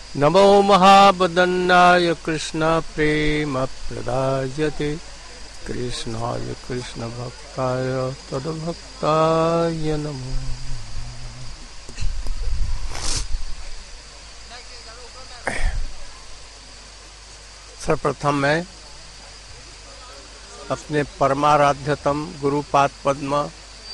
नमो महावदन्नाय कृष्ण प्रेम प्रदायते कृष्णाय कृष्ण भक्ताय तद्भक्ताय नमो। सर्वप्रथम मैं अपने परमाराध्यतम गुरुपाद पद्म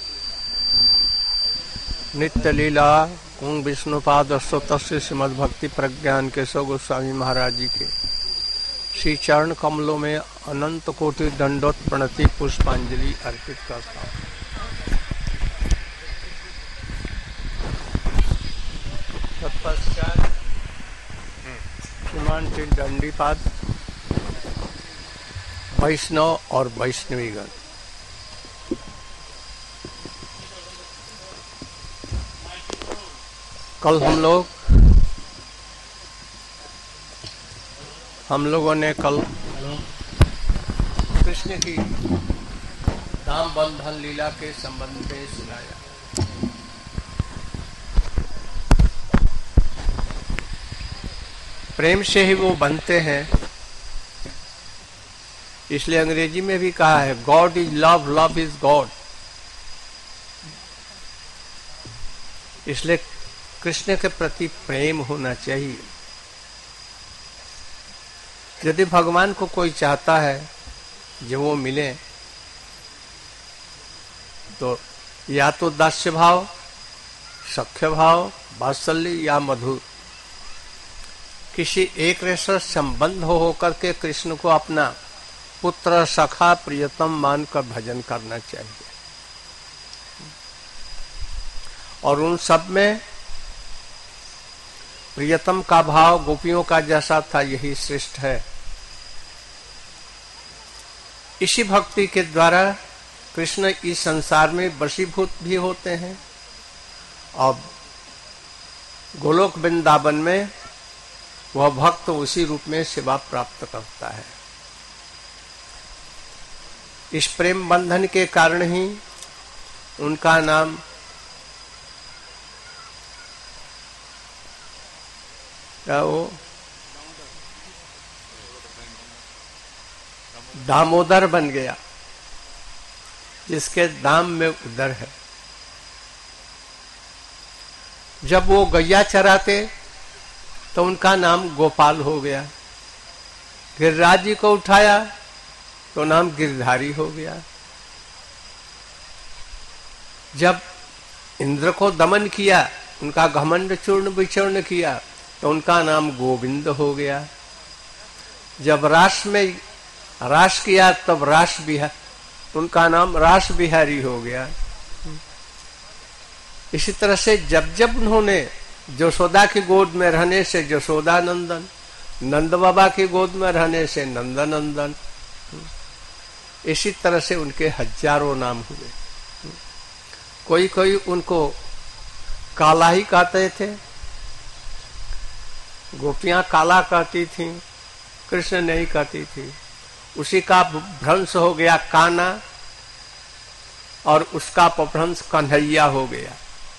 नित्य लीला कुंग विष्णुपाद अष्टोत्तर श्रीमद् भक्ति प्रज्ञान केशव गोस्वामी महाराज जी के श्री चरण कमलों में अनंत कोटि दंडोत प्रणति पुष्पांजलि अर्पित करता हूँ। तत्पश्चात श्रीमान श्री दंडीपाद वैष्णव और वैष्णवीगण, कल हम लोगों ने कल कृष्ण की दाम बंधन लीला के संबंध में सुनाया। प्रेम से ही वो बनते हैं, इसलिए अंग्रेजी में भी कहा है God is love, love is God. इसलिए कृष्ण के प्रति प्रेम होना चाहिए। यदि भगवान को कोई चाहता है जो वो मिले, तो या तो दास्य भाव, सख्य भाव, वात्सल्य या मधुर किसी एक रेशा संबंध हो करके कृष्ण को अपना पुत्र, सखा, प्रियतम मानकर भजन करना चाहिए। और उन सब में प्रियतम का भाव गोपियों का जैसा था, यही श्रेष्ठ है। इसी भक्ति के द्वारा कृष्ण इस संसार में वशीभूत भी होते हैं और गोलोक वृंदावन में वह भक्त उसी रूप में सेवा प्राप्त करता है। इस प्रेम बंधन के कारण ही उनका नाम क्या वो दामोदर बन गया, जिसके दाम में उदर है। जब वो गैया चराते तो उनका नाम गोपाल हो गया। गिरिराज जी को उठाया तो नाम गिरधारी हो गया। जब इंद्र को दमन किया, उनका घमंड चूर्ण विचूर्ण किया, तो उनका नाम गोविंद हो गया। जब रास में रास किया तब रास बिहार, उनका नाम रास बिहारी हो गया। इसी तरह से जब जब उन्होंने यशोदा की गोद में रहने से यशोदा नंदन, नंद बाबा की गोद में रहने से नंदनंदन, इसी तरह से उनके हजारों नाम हुए। कोई कोई उनको काला ही कहते थे, गोपियां काला कहती थीं, कृष्ण नहीं कहती थी। उसी का भ्रंश हो गया काना और उसका अपभ्रंश कन्हैया हो गया।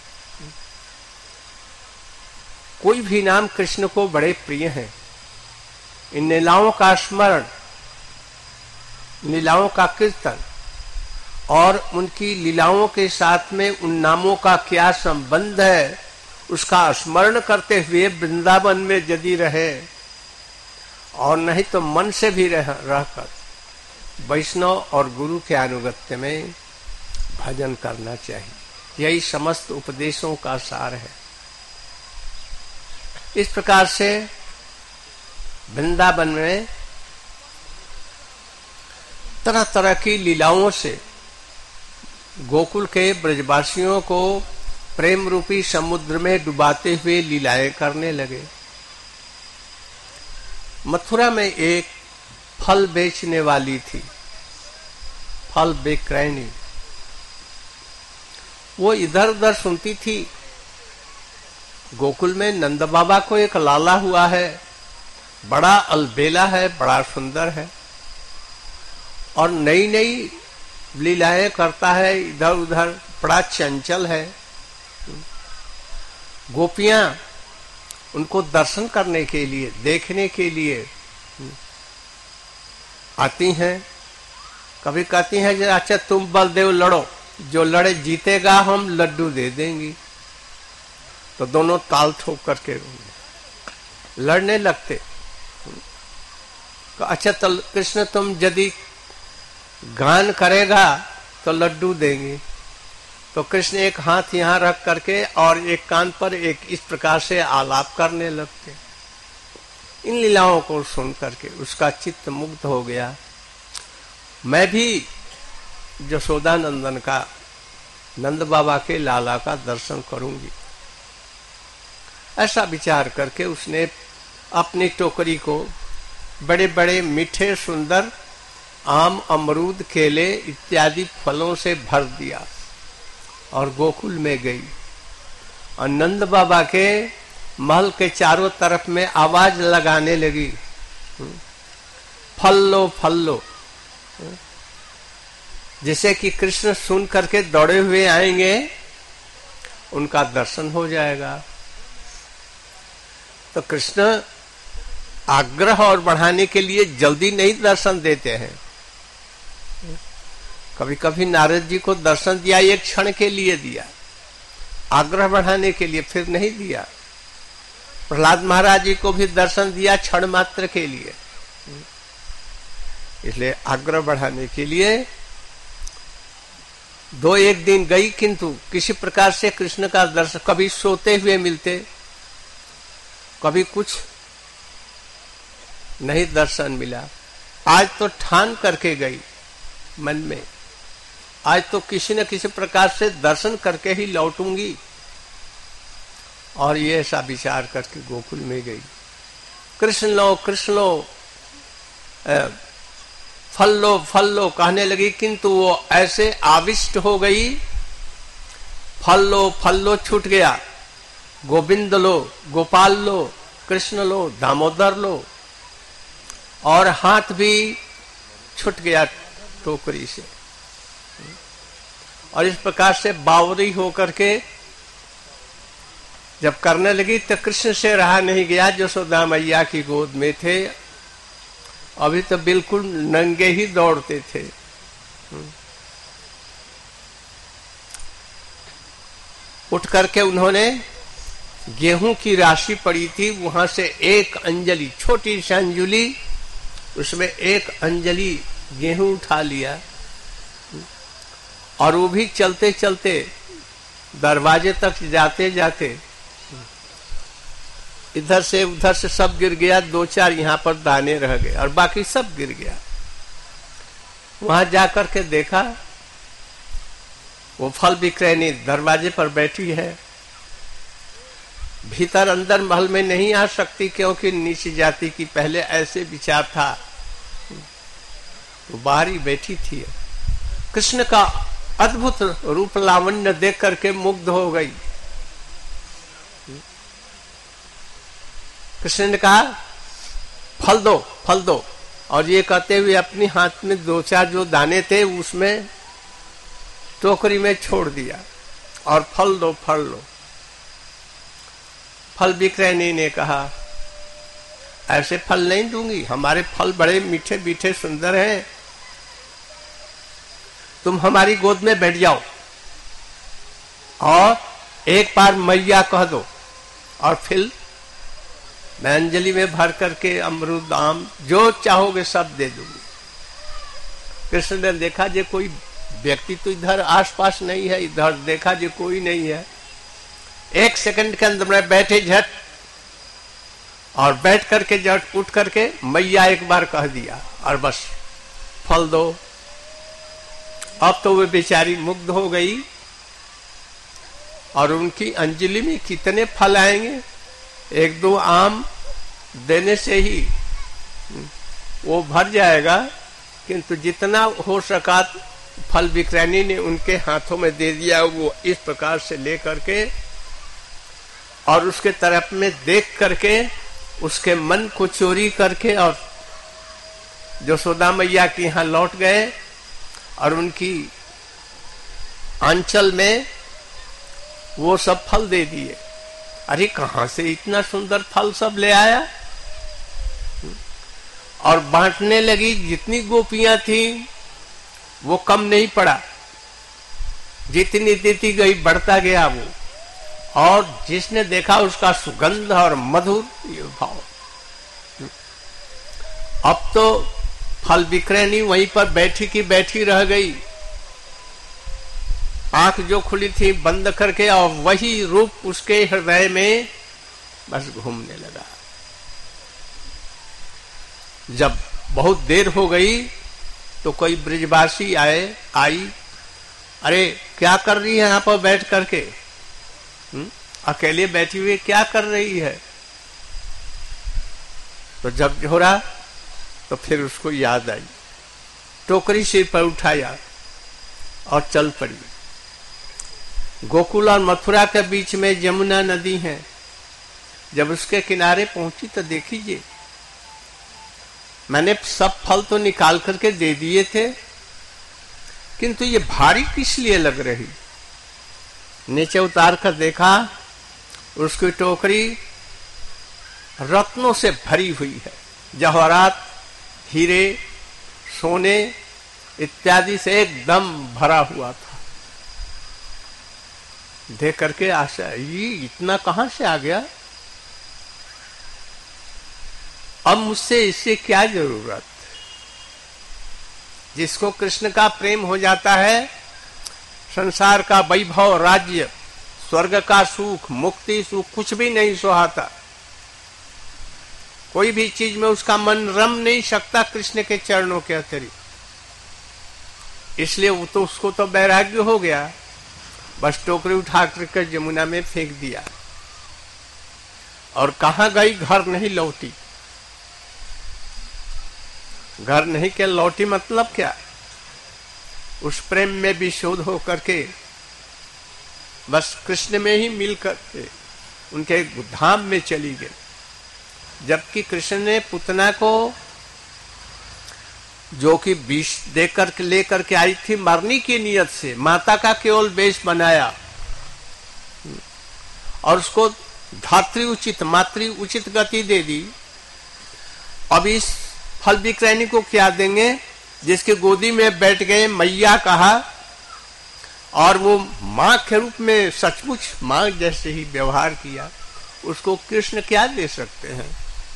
कोई भी नाम कृष्ण को बड़े प्रिय हैं। इन लीलाओं का स्मरण, लीलाओं का कीर्तन और उनकी लीलाओं के साथ में उन नामों का क्या संबंध है, उसका स्मरण करते हुए वृंदावन में यदि रहे और नहीं तो मन से भी रहकर वैष्णव और गुरु के अनुगत्य में भजन करना चाहिए। यही समस्त उपदेशों का सार है। इस प्रकार से वृंदावन में तरह तरह की लीलाओं से गोकुल के ब्रजवासियों को प्रेम रूपी समुद्र में डुबाते हुए लीलाएं करने लगे। मथुरा में एक फल बेचने वाली थी, फल बिक्रयनी। वो इधर उधर सुनती थी, गोकुल में नंद बाबा को एक लाला हुआ है, बड़ा अलबेला है, बड़ा सुंदर है और नई नई लीलाएं करता है, इधर उधर बड़ा चंचल है। गोपियां उनको दर्शन करने के लिए, देखने के लिए आती हैं। कभी कहती हैं कि अच्छा तुम बलदेव लड़ो, जो लड़े जीतेगा हम लड्डू दे देंगी। तो दोनों ताल ठोक करके लड़ने लगते। तो अच्छा कृष्ण तुम यदि गान करेगा तो लड्डू देंगे। तो कृष्ण एक हाथ यहाँ रख करके और एक कान पर एक इस प्रकार से आलाप करने लगते। इन लीलाओं को सुन करके उसका चित्त मुग्ध हो गया। मैं भी यशोदा नंदन का, नंद बाबा के लाला का दर्शन करूंगी, ऐसा विचार करके उसने अपनी टोकरी को बड़े बड़े मीठे सुंदर आम, अमरूद, केले इत्यादि फलों से भर दिया और गोकुल में गई। और नंद बाबा के महल के चारों तरफ में आवाज लगाने लगी, फल लो फल लो, जिसे कि कृष्ण सुन करके दौड़े हुए आएंगे, उनका दर्शन हो जाएगा। तो कृष्ण आग्रह और बढ़ाने के लिए जल्दी नहीं दर्शन देते हैं। कभी कभी नारद जी को दर्शन दिया, एक क्षण के लिए दिया, आग्रह बढ़ाने के लिए, फिर नहीं दिया। प्रहलाद महाराज जी को भी दर्शन दिया क्षण मात्र के लिए, इसलिए आग्रह बढ़ाने के लिए 2-1 दिन गई, किंतु किसी प्रकार से कृष्ण का दर्शन, कभी सोते हुए मिलते, कभी कुछ नहीं दर्शन मिला। आज तो ठान करके गई मन में, आज तो किसी न किसी प्रकार से दर्शन करके ही लौटूंगी, और ये ऐसा विचार करके गोकुल में गई। कृष्ण लो फल लो कहने लगी, किंतु वो ऐसे आविष्ट हो गई, फल लो छूट गया, गोविंद लो, गोपाल लो, कृष्ण लो, दामोदर लो, और हाथ भी छूट गया टोकरी से। और इस प्रकार से बावरी होकर के जब करने लगी तो कृष्ण से रहा नहीं गया। यशोदा मैया की गोद में थे, अभी तो बिल्कुल नंगे ही दौड़ते थे। उठ करके उन्होंने, गेहूं की राशि पड़ी थी, वहां से एक अंजलि, छोटी सी अंजलि, उसमें एक अंजलि गेहूं उठा लिया, और वो भी चलते चलते दरवाजे तक जाते जाते इधर से उधर से सब गिर गया, 2-4 यहाँ पर दाने रह गए और बाकी सब गिर गया। वहां जाकर के देखा, वो फल विक्रयनी दरवाजे पर बैठी है, भीतर अंदर महल में नहीं आ सकती, क्योंकि नीची जाति की पहले ऐसे विचार था, वो बाहर ही बैठी थी। कृष्ण का अद्भुत रूप लावण्य देख करके मुग्ध हो गई। कृष्ण ने कहा फल दो, और ये कहते हुए अपनी हाथ में 2-4 जो दाने थे उसमें टोकरी में छोड़ दिया, और फल दो। फल विक्रयनी ने कहा ऐसे फल नहीं दूंगी, हमारे फल बड़े मीठे मीठे सुंदर हैं, तुम हमारी गोद में बैठ जाओ और एक बार मैया कह दो, और फिर मैं अंजलि में भर करके अमरूद, आम जो चाहोगे सब दे दूंगी। कृष्ण ने देखा जे कोई व्यक्ति तो इधर आसपास नहीं है, इधर देखा जे कोई नहीं है, 1 सेकंड के अंदर में बैठे झट, और बैठ करके झट उठ करके मैया एक बार कह दिया, और बस फल दो। अब तो वे बेचारी मुग्ध हो गई, और उनकी अंजलि में कितने फल आएंगे, 1-2 आम देने से ही वो भर जाएगा, किंतु जितना हो सका फल विक्रयनी ने उनके हाथों में दे दिया। वो इस प्रकार से ले करके और उसके तरफ में देख करके उसके मन को चोरी करके और यशोदा मैया के यहाँ लौट गए, और उनकी आंचल में वो सब फल दे दिए। अरे कहां से इतना सुंदर फल सब ले आया? और बांटने लगी। जितनी गोपियां थी वो कम नहीं पड़ा, जितनी देती गई बढ़ता गया वो। और जिसने देखा उसका सुगंध और मधुर ये भाव। अब तो फल विक्रय नहीं, वहीं पर बैठी की बैठी रह गई, आंख जो खुली थी बंद करके, और वही रूप उसके हृदय में बस घूमने लगा। जब बहुत देर हो गई तो कोई ब्रिजवासी आई, अरे क्या कर रही है यहाँ पर बैठ करके? अकेले बैठी हुई क्या कर रही है? तो जब झोरा तो फिर उसको याद आई, टोकरी सिर पर उठाया और चल पड़ी। गोकुल और मथुरा के बीच में यमुना नदी है। जब उसके किनारे पहुंची तो देखिए, मैंने सब फल तो निकाल करके दे दिए थे, किंतु ये भारी किस लिए लग रही? नीचे उतार कर देखा, उसकी टोकरी रत्नों से भरी हुई है। जवाहरात, हीरे, सोने इत्यादि से एकदम भरा हुआ था। देख करके आशा, ये इतना कहां से आ गया? अब मुझसे इससे क्या जरूरत? जिसको कृष्ण का प्रेम हो जाता है, संसार का वैभव, राज्य, स्वर्ग का सुख, मुक्ति सुख कुछ भी नहीं सुहाता। कोई भी चीज में उसका मन रम नहीं सकता कृष्ण के चरणों के अतिरिक्त। इसलिए वो तो उसको तो वैराग्य हो गया, बस टोकरी उठा कर यमुना में फेंक दिया। और कहां गई? घर नहीं लौटी। घर नहीं के लौटी मतलब क्या? उस प्रेम में भी शोध हो करके बस कृष्ण में ही मिल करके उनके धाम में चली गई। जबकि कृष्ण ने पुतना को, जो कि विष देकर लेकर के आई थी मरने की नियत से, माता का केवल वेश बनाया और उसको धात्री उचित, मातृ उचित गति दे दी। अब इस फल विक्रयणी को क्या देंगे? जिसके गोदी में बैठ गए, मैया कहा, और वो मां के रूप में सचमुच मां जैसे ही व्यवहार किया, उसको कृष्ण क्या दे सकते हैं?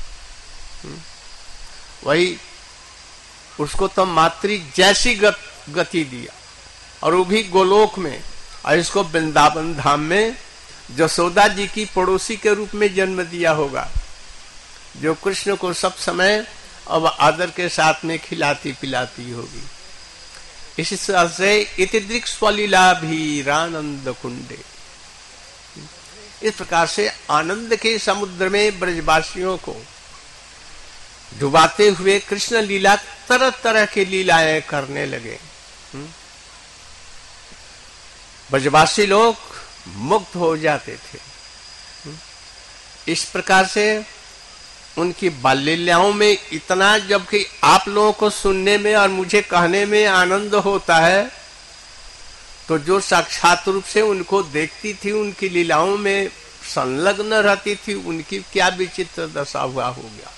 वही उसको तो मातृ जैसी गति दिया, और वो भी गोलोक में, और इसको वृंदावन धाम में जसोदा जी की पड़ोसी के रूप में जन्म दिया होगा, जो कृष्ण को सब समय अब आदर के साथ में खिलाती पिलाती होगी। इसी तरह से इतिदृक् स्वलीला भीरानंद कुंडे, इस प्रकार से आनंद के समुद्र में ब्रजवासियों को डुबाते हुए कृष्ण लीला, तरह तरह की लीलाएं करने लगे। ब्रजवासी लोग मुक्त हो जाते थे। इस प्रकार से उनकी बाल लीलाओं में इतना, जबकि आप लोगों को सुनने में और मुझे कहने में आनंद होता है, तो जो साक्षात रूप से उनको देखती थी, उनकी लीलाओं में संलग्न रहती थी, उनकी क्या विचित्र दशा हुआ हो गया।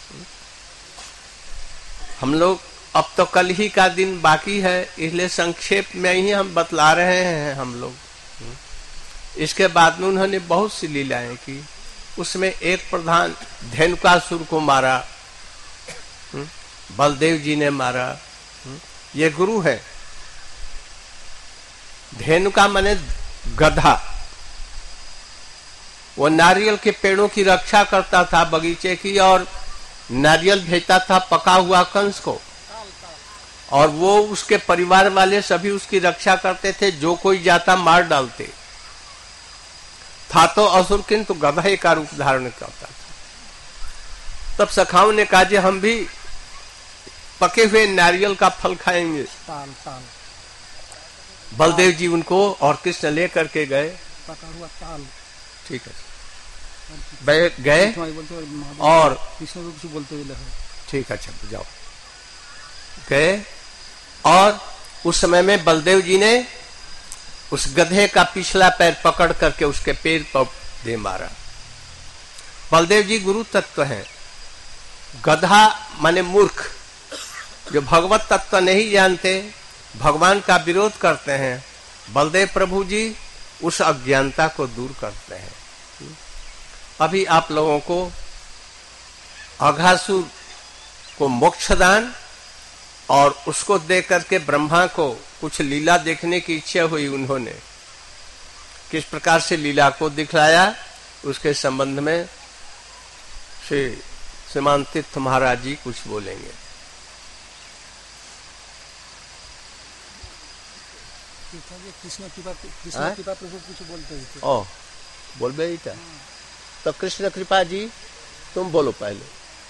हम लोग अब तो कल ही का दिन बाकी है, इसलिए संक्षेप में ही हम बतला रहे हैं हम लोग। इसके बाद में उन्होंने बहुत सी लीलाएं की। उसमें एक प्रधान धेनुकासुर को मारा, बलदेव जी ने मारा। ये गुरु है। धेनुका माने गधा। वो नारियल के पेड़ों की रक्षा करता था, बगीचे की, और नारियल भेजता था पका हुआ कंस को, और वो उसके परिवार वाले सभी उसकी रक्षा करते थे। जो कोई जाता मार डालते। था तो असुर, किंतु गधे का रूप धारण करता था। तब सखाओं ने कहा, जे हम भी पके हुए नारियल का फल खाएंगे। ताल ताल बलदेव जी उनको और कृष्ण ले करके गए। पका हुआ ताल, ठीक है, गए और कृष्ण रूप से बोलते हुए लगे। ठीक है, अच्छा जाओ। गए और उस समय में बलदेव जी ने उस गधे का पिछला पैर पकड़ करके उसके पैर पर दे मारा। बलदेव जी गुरु तत्व हैं, गधा माने मूर्ख, जो भगवत तत्व नहीं जानते, भगवान का विरोध करते हैं, बलदेव प्रभु जी उस अज्ञानता को दूर करते हैं। अभी आप लोगों को अघासुर को मोक्षदान और उसको देख करके ब्रह्मा को कुछ लीला देखने की इच्छा हुई, उन्होंने किस प्रकार से लीला को दिखलाया उसके संबंध में श्री श्रीमान तीर्थ महाराज जी कुछ बोलेंगे। कृष्ण कृपा प्रभु कुछ बोलते थे। ओ बोल बेटा, तो कृष्ण कृपा जी तुम बोलो पहले।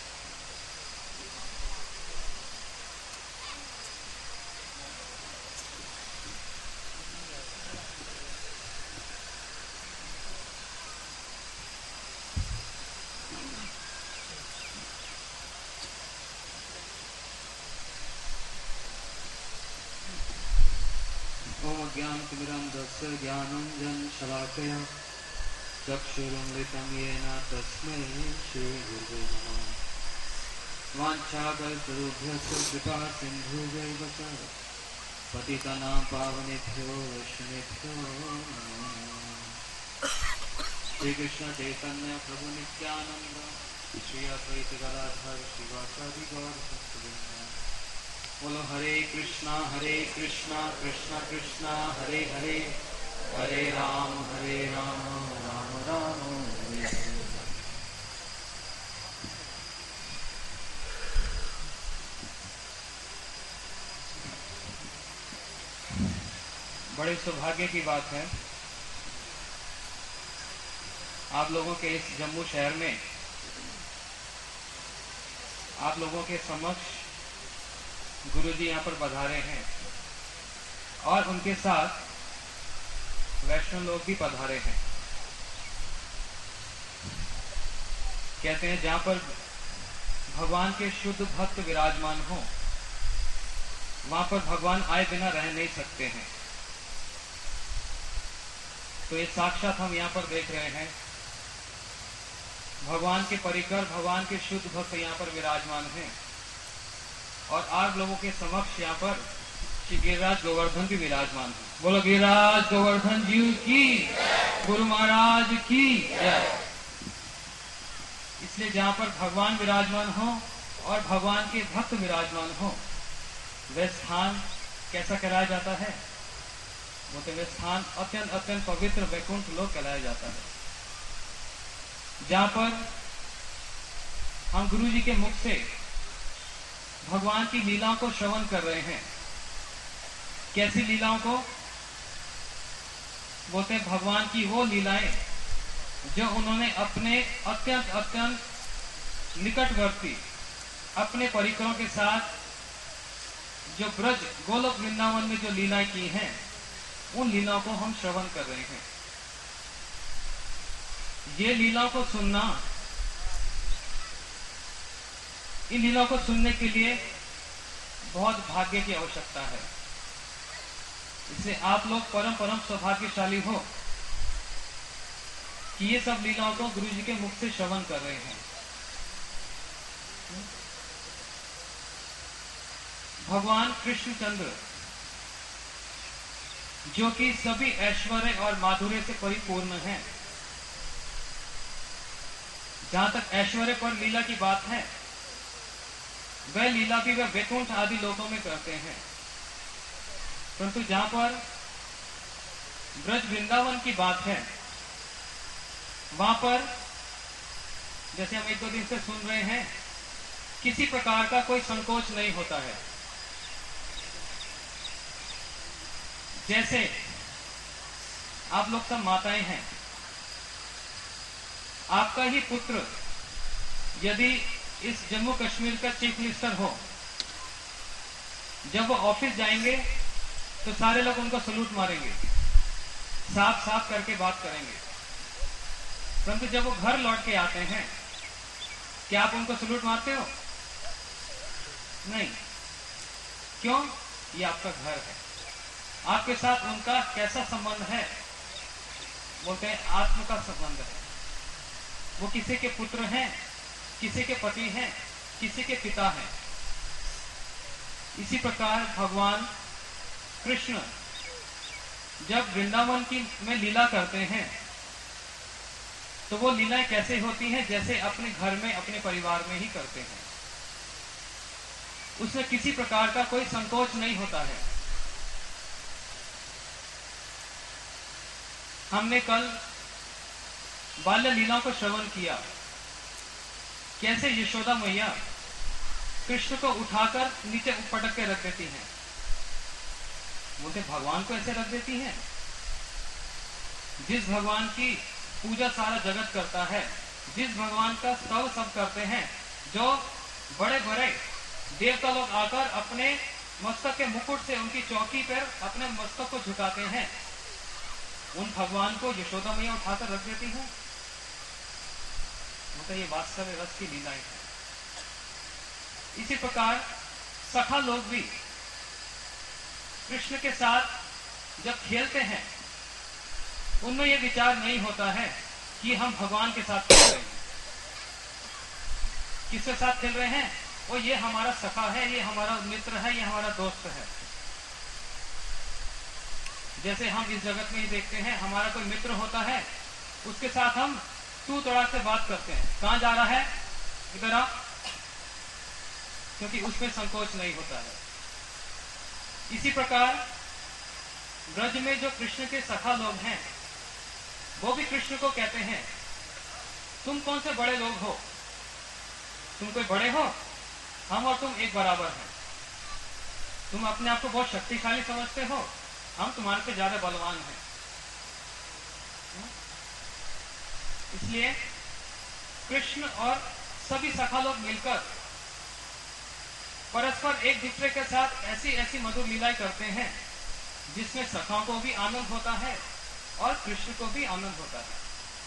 ज्ञानतिमिरन्धस्य ज्ञानाञ्जनशलाकया चक्षुरुन्मिलितं येन तस्मै श्रीगुरुवे नमः। वाञ्छाकल्पतरुभ्यश्च कृपा सिन्धुभ्यैव च पतितानां पावनेभ्यो वैष्णवेभ्यो नमो नमः। श्रीकृष्ण चैतन्य प्रभु नित्यानंद श्री अद्वैत गदाधर श्रीवासादि गौर भक्तवृंद। बोलो हरे कृष्णा कृष्णा कृष्णा हरे हरे, हरे राम राम राम हरे हरे। बड़े सौभाग्य की बात है, आप लोगों के इस जम्मू शहर में आप लोगों के समक्ष गुरुजी यहाँ पर पधारे हैं और उनके साथ वैष्णव लोग भी पधारे हैं। कहते हैं जहाँ पर भगवान के शुद्ध भक्त विराजमान हो, वहां पर भगवान आए बिना रह नहीं सकते हैं। तो ये साक्षात हम यहाँ पर देख रहे हैं, भगवान के परिकर भगवान के शुद्ध भक्त यहाँ पर विराजमान हैं और आप लोगों के समक्ष यहाँ पर श्री गिरिराज गोवर्धन भी विराजमान है। बोलो गिरिराज गोवर्धन जी की, गुरु महाराज की जय। इसलिए जहाँ पर भगवान विराजमान हो और भगवान के भक्त विराजमान हो, वह स्थान कैसा कहलाया जाता है? बोलते वह स्थान अत्यंत अत्यंत पवित्र वैकुंठ लोक कहलाया जाता है, जहाँ पर हम गुरु जी के मुख से भगवान की लीलाओं को श्रवण कर रहे हैं। कैसी लीलाओं को? बोलते हैं भगवान की वो लीलाएं जो उन्होंने अपने अत्यंत अत्यंत निकटवर्ती अपने परिकरों के साथ जो ब्रज गोलोक वृंदावन में जो लीलाएं की हैं, उन लीलाओं को हम श्रवण कर रहे हैं। ये लीलाओं को सुनना, इन लीलाओं को सुनने के लिए बहुत भाग्य की आवश्यकता है। इसलिए आप लोग परम परम सौभाग्यशाली हो कि ये सब लीलाओं को गुरु जी के मुख से श्रवण कर रहे हैं। भगवान कृष्णचंद्र जो कि सभी ऐश्वर्य और माधुर्य से परिपूर्ण है, जहां तक ऐश्वर्य पर लीला की बात है, वह लीला भी वह वैकुंठ आदि लोकों में करते हैं। परंतु जहां पर ब्रज वृंदावन की बात है, वहां पर जैसे हम एक दो दिन से सुन रहे हैं, किसी प्रकार का कोई संकोच नहीं होता है। जैसे आप लोग सब माताएं हैं, आपका ही पुत्र यदि इस जम्मू कश्मीर का चीफ मिनिस्टर हो, जब वो ऑफिस जाएंगे तो सारे लोग उनको सलूट मारेंगे, साफ साफ करके बात करेंगे। परंतु जब वो घर लौट के आते हैं, क्या आप उनको सलूट मारते हो? नहीं। क्यों? ये आपका घर है। आपके साथ उनका कैसा संबंध है? बोलते हैं आत्म का संबंध है। वो किसी के पुत्र हैं, किसी के पति हैं, किसी के पिता हैं। इसी प्रकार भगवान कृष्ण जब वृंदावन में लीला करते हैं तो वो लीलाएं कैसे होती हैं? जैसे अपने घर में, अपने परिवार में ही करते हैं। उसमें किसी प्रकार का कोई संकोच नहीं होता है। हमने कल बाल्य लीलाओं को श्रवण किया, कैसे यशोदा मैया कृष्ण को उठाकर नीचे पटक के रख देती हैं। बोलते भगवान को ऐसे रख देती हैं? जिस भगवान की पूजा सारा जगत करता है, जिस भगवान का स्तव सब करते हैं, जो बड़े बड़े देवता लोग आकर अपने मस्तक के मुकुट से उनकी चौकी पर अपने मस्तक को झुकाते हैं, उन भगवान को यशोदा मैया उठाकर रख देती हैं। मतलब ये वास्तव रस की लीलाएं हैं। इसी प्रकार सखा लोग भी कृष्ण के साथ जब खेलते हैं, उनमें यह विचार नहीं होता है कि हम भगवान के साथ खेल रहे हैं। किसके साथ खेल रहे हैं? वो ये हमारा सखा है, ये हमारा मित्र है, ये हमारा दोस्त है। जैसे हम इस जगत में ही देखते हैं, हमारा कोई मित्र होता है, उसके साथ हम तू तड़ाक से बात करते हैं, कहां जा रहा है, इधर आ, क्योंकि उसमें संकोच नहीं होता है। इसी प्रकार ब्रज में जो कृष्ण के सखा लोग हैं, वो भी कृष्ण को कहते हैं, तुम कौन से बड़े लोग हो? तुम कोई बड़े हो? हम और तुम एक बराबर हैं। तुम अपने आप को बहुत शक्तिशाली समझते हो, हम तुम्हारे से ज्यादा बलवान हैं। इसलिए कृष्ण और सभी सखा लोग मिलकर परस्पर एक दूसरे के साथ ऐसी ऐसी मधुर लीलाएं करते हैं, जिसमें सखाओं को भी आनंद होता है और कृष्ण को भी आनंद होता है।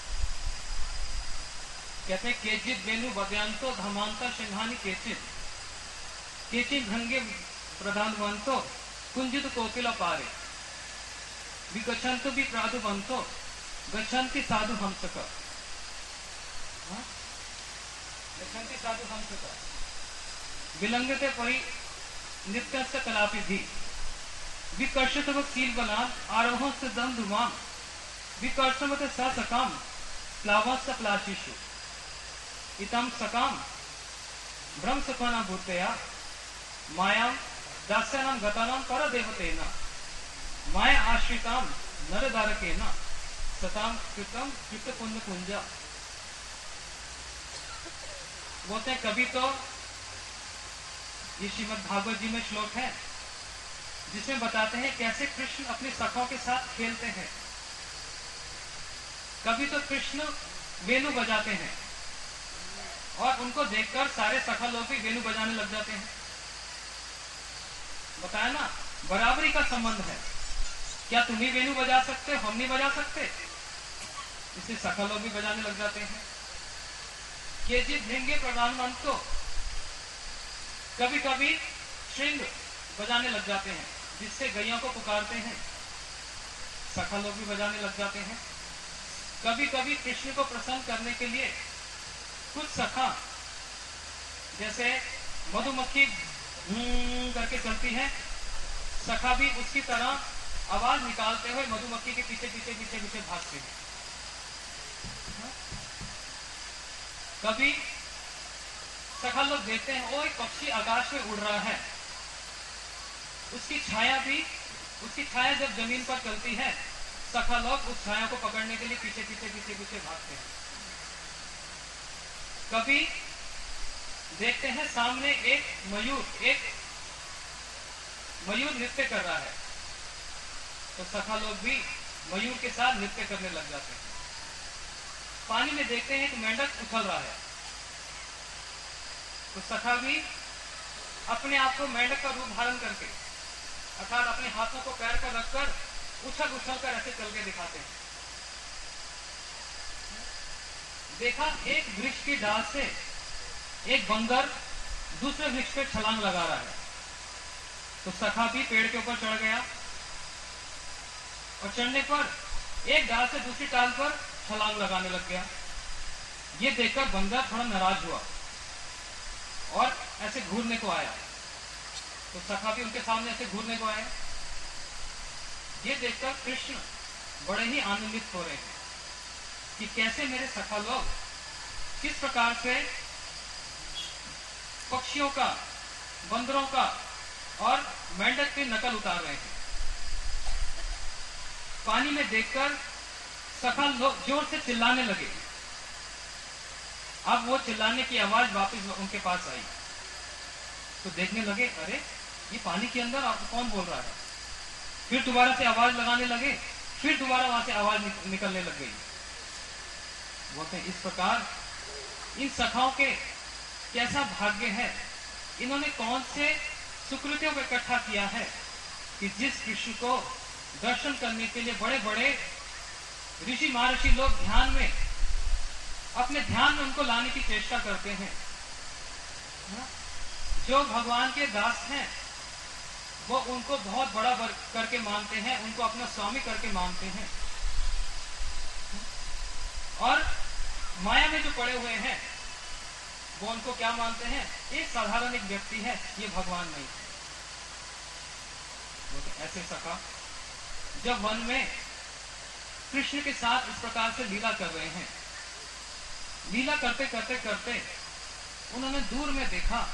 कहते हैं केचित वेणु बद्यांतो धमांता सिंहानी केचित भंगे प्रधानवंतो कुंजित कोकिला पारे विगच्छन्तु भी प्रादुवंतो गच्छन्ति साधु हंसक। गच्छन्ति साधु हंसक विलंगते परि नित्यस्य कलापि भी विकर्षितव शील बलान आरोह से दम दुमान विकर्षमत स सकाम प्लावस्य प्लाशिषु इतम सकाम ब्रह्म सकाना भूतया मायाम दास्यानाम गतानाम पर देवतेना माया आश्रिताम नरदारकेना सताम कृतम कृत पुण्य पुंजा। बोलते हैं कभी तो ये श्रीमद् भागवत जी में श्लोक है जिसमें बताते हैं कैसे कृष्ण अपने सखाओं के साथ खेलते हैं। कभी तो कृष्ण वेणु बजाते हैं और उनको देखकर सारे सखा लोग भी वेणु बजाने लग जाते हैं। बताया ना, बराबरी का संबंध है। क्या तुम ही वेणु बजा सकते हो, हम नहीं बजा सकते? इसलिए सखा लोग भी बजाने लग जाते हैं। केजी भृंगे प्रधानमंत्री कभी कभी श्रृंग बजाने लग जाते हैं, जिससे गैयों को पुकारते हैं, सखा लोग भी बजाने लग जाते हैं। कभी कभी कृष्ण को प्रसन्न करने के लिए कुछ सखा, जैसे मधुमक्खी करके चलती है, सखा भी उसकी तरह आवाज निकालते हुए मधुमक्खी के पीछे पीछे पीछे पीछे भागते हैं। कभी सखा लोग देखते हैं वो एक पक्षी आकाश में उड़ रहा है, उसकी छाया जब जमीन पर चलती है, सखा लोग उस छाया को पकड़ने के लिए पीछे पीछे पीछे पीछे भागते हैं। कभी देखते हैं सामने एक मयूर नृत्य कर रहा है, तो सखा लोग भी मयूर के साथ नृत्य करने लग जाते हैं। पानी में देखते हैं एक मेंढक उछल रहा है, तो सखा भी अपने आप को मेंढक का रूप धारण करके, अर्थात अपने हाथों को पैर पर रखकर उछल उछल कर ऐसे चल के दिखाते हैं। देखा एक वृक्ष की डाल से एक बंदर दूसरे वृक्ष पे छलांग लगा रहा है, तो सखा भी पेड़ के ऊपर चढ़ गया और चढ़ने पर एक डाल से दूसरी डाल पर छलांग लगाने लग गया। ये देखकर बंदर थोड़ा नाराज हुआ और ऐसे घूरने को आया। तो सखा भी उनके सामने ऐसे घूरने को आए। ये देखकर कृष्ण बड़े ही आनंदित हो रहे हैं कि कैसे मेरे सखा लोग किस प्रकार से पक्षियों का, बंदरों का और मेंढक की नकल उतार रहे हैं। पानी में देखकर सखा लोग जोर से चिल्लाने लगे। अब वो चिल्लाने की आवाज वापस उनके पास आई तो देखने लगे, अरे ये पानी के अंदर आपको कौन बोल रहा है। फिर दोबारा से आवाज लगाने लगे, फिर दोबारा वहां से आवाज निकलने लग गई। बोलते हैं इस प्रकार इन सखाओं के कैसा भाग्य है, इन्होंने कौन से सुकृत्यों को इकट्ठा किया है कि जिस कृष्ण को दर्शन करने के लिए बड़े बड़े ऋषि महर्षि लोग ध्यान में, अपने ध्यान में उनको लाने की चेष्टा करते हैं। जो भगवान के दास हैं वो उनको बहुत बड़ा करके मानते हैं, उनको अपना स्वामी करके मानते हैं। और माया में जो पड़े हुए हैं वो उनको क्या मानते हैं, एक साधारण एक व्यक्ति है, ये भगवान नहीं। तो ऐसे सखा जब वन में कृष्ण के साथ इस प्रकार से लीला कर रहे हैं, लीला करते करते करते उन्होंने दूर में देखा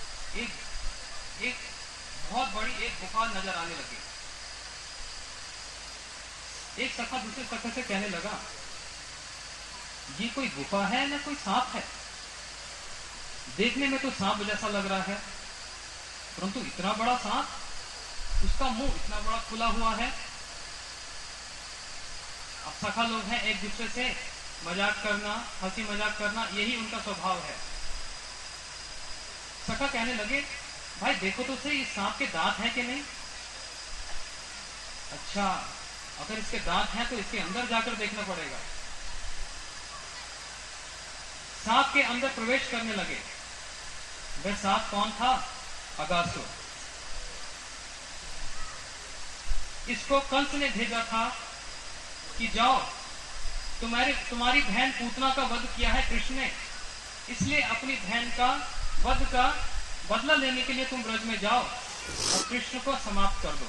एक बहुत बड़ी एक गुफा नजर आने लगी। एक सखा दूसरे सखा से कहने लगा, ये कोई गुफा है ना कोई सांप है। देखने में तो सांप जैसा लग रहा है, परंतु इतना बड़ा सांप, उसका मुंह इतना बड़ा खुला हुआ है। अब सखा लोग हैं, एक दूसरे से मजाक करना, हंसी मजाक करना, यही उनका स्वभाव है। सखा कहने लगे, भाई देखो तो सही, इस सांप के दांत हैं कि नहीं। अच्छा, अगर इसके दांत हैं तो इसके अंदर जाकर देखना पड़ेगा। सांप के अंदर प्रवेश करने लगे। वह सांप कौन था? अगासुर। इसको कंस ने भेजा था कि जाओ, तुम्हारी बहन पूतना का वध किया है कृष्ण ने, इसलिए अपनी बहन का वध का बदला लेने के लिए तुम ब्रज में जाओ और कृष्ण को समाप्त कर दो।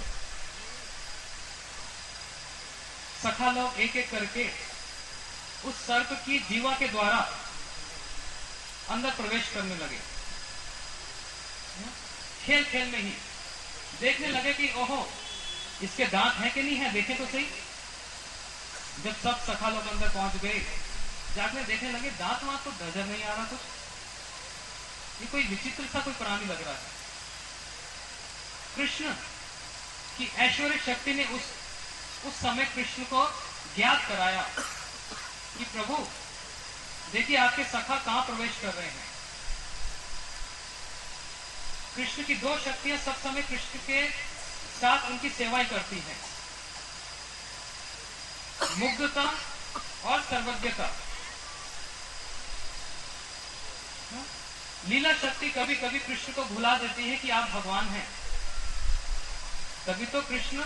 सखा लोग एक एक करके उस सर्प की जीवा के द्वारा अंदर प्रवेश करने लगे। खेल खेल में ही देखने लगे कि ओहो, इसके दांत हैं कि नहीं है, देखें तो सही। जब सब सखा लोग अंदर पहुंच गए, जाकर देखने लगे दांत वांत तो नजर नहीं आ रहा कुछ, ये कोई विचित्र सा कोई प्राणी लग रहा है। कृष्ण की ऐश्वर्य शक्ति ने उस समय कृष्ण को ज्ञात कराया कि प्रभु देखिए आपके सखा कहां प्रवेश कर रहे हैं। कृष्ण की दो शक्तियां सब समय कृष्ण के साथ उनकी सेवाएं करती हैं, मुग्धता और सर्वज्ञता। लीला शक्ति कभी कभी कृष्ण को भुला देती है कि आप भगवान हैं। तभी तो कृष्ण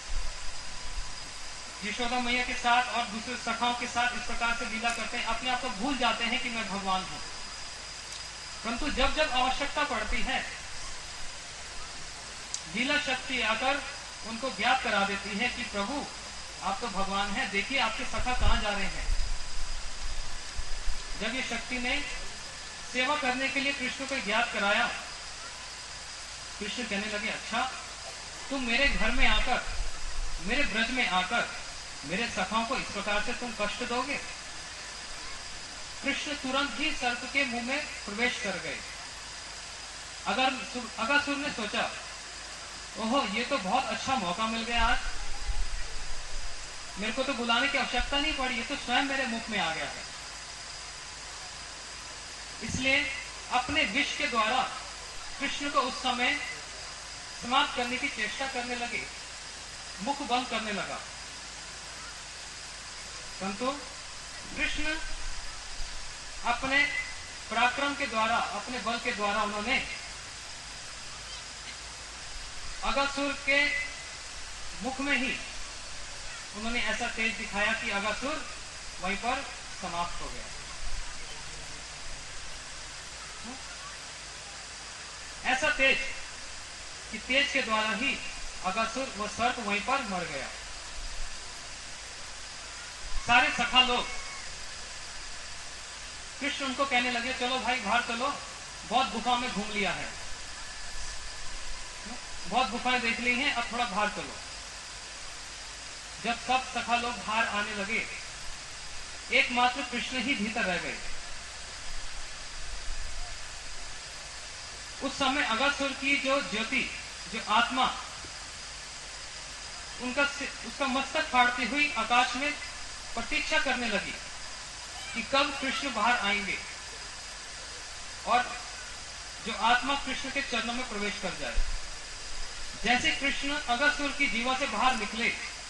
यशोदा मैया के साथ और दूसरे सखाओं के साथ इस प्रकार से लीला करते हैं, अपने आप को भूल जाते हैं कि मैं भगवान हूं। परंतु जब जब आवश्यकता पड़ती है, लीला शक्ति आकर उनको ज्ञात करा देती है कि प्रभु आप तो भगवान हैं, देखिए आपके सखा कहां जा रहे हैं। जब ये शक्ति ने सेवा करने के लिए कृष्ण को ज्ञात कराया, कृष्ण कहने लगे, अच्छा तुम मेरे घर में आकर, मेरे ब्रज में आकर मेरे सखाओं को इस प्रकार से तुम कष्ट दोगे। कृष्ण तुरंत ही सर्प के मुंह में प्रवेश कर गए। अगासुर ने सोचा, ओहो ये तो बहुत अच्छा मौका मिल गया आज, मेरे को तो बुलाने की आवश्यकता नहीं पड़ी, ये तो स्वयं मेरे मुख में आ गया है। इसलिए अपने विष के द्वारा कृष्ण को उस समय समाप्त करने की चेष्टा करने लगे, मुख बंद करने लगा। परंतु कृष्ण अपने पराक्रम के द्वारा, अपने बल के द्वारा उन्होंने अगासुर के मुख में ही उन्होंने ऐसा तेज दिखाया कि अगासुर वहीं पर समाप्त हो गया। ऐसा तेज कि तेज के द्वारा ही अगासुर वो सर्प वहीं पर मर गया। सारे सखा लोग कृष्ण उनको कहने लगे, चलो भाई बाहर चलो, बहुत गुफा में घूम लिया है, बहुत गुफाएं देख ली हैं, अब थोड़ा बाहर चलो। जब सब सखा लोग बाहर आने लगे, एकमात्र कृष्ण ही भीतर रह गए। उस समय अगासुर की जो ज्योति, जो आत्मा, उसका मस्तक फाड़ती हुई आकाश में प्रतीक्षा करने लगी कि कब कृष्ण बाहर आएंगे और जो आत्मा कृष्ण के चरणों में प्रवेश कर जाए। जैसे कृष्ण अगासुर की जीवा से बाहर निकले,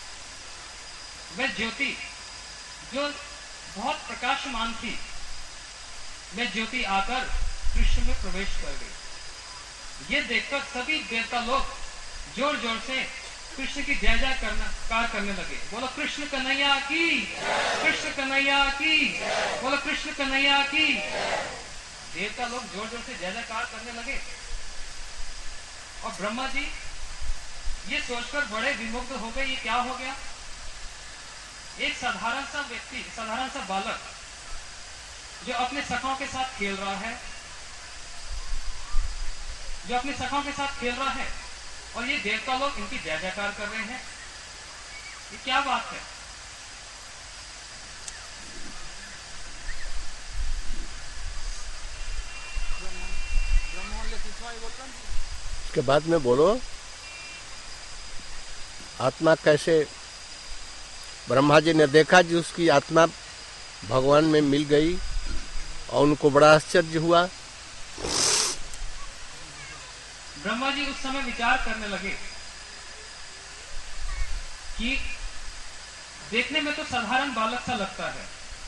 वह ज्योति जो बहुत प्रकाशमान थी, वह ज्योति आकर कृष्ण में प्रवेश कर गई। ये देखकर सभी देवता लोग जोर जोर से कृष्ण की जय जयकार करने लगे। बोलो कृष्ण कन्हैया की, कृष्ण कन्हैया की, बोलो कृष्ण कन्हैया की। देवता लोग जोर जोर से जय जयकार करने लगे और ब्रह्मा जी ये सोचकर बड़े विमुग्ध हो गए, ये क्या हो गया। एक साधारण सा व्यक्ति, साधारण सा बालक जो अपने सखाओं के साथ खेल रहा है, जो अपने सखाओं के साथ खेल रहा है, और ये देवता लोग इनकी जय जयकार कर रहे हैं, ये क्या बात है। इसके बाद में बोलो, आत्मा कैसे, ब्रह्मा जी ने देखा जी उसकी आत्मा भगवान में मिल गई और उनको बड़ा आश्चर्य हुआ। ब्रह्मा जी उस समय विचार करने लगे कि देखने में तो साधारण बालक सा लगता है,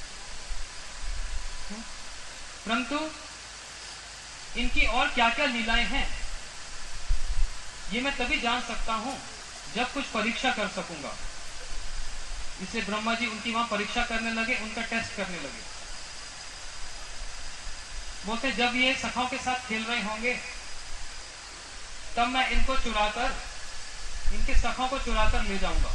परंतु इनकी और क्या क्या लीलाएं हैं, ये मैं तभी जान सकता हूं जब कुछ परीक्षा कर सकूंगा। इसलिए ब्रह्मा जी उनकी वहां परीक्षा करने लगे, उनका टेस्ट करने लगे। बोलते जब ये सखाओं के साथ खेल रहे होंगे तब मैं इनको चुराकर, इनके सखाओं को चुराकर ले जाऊंगा,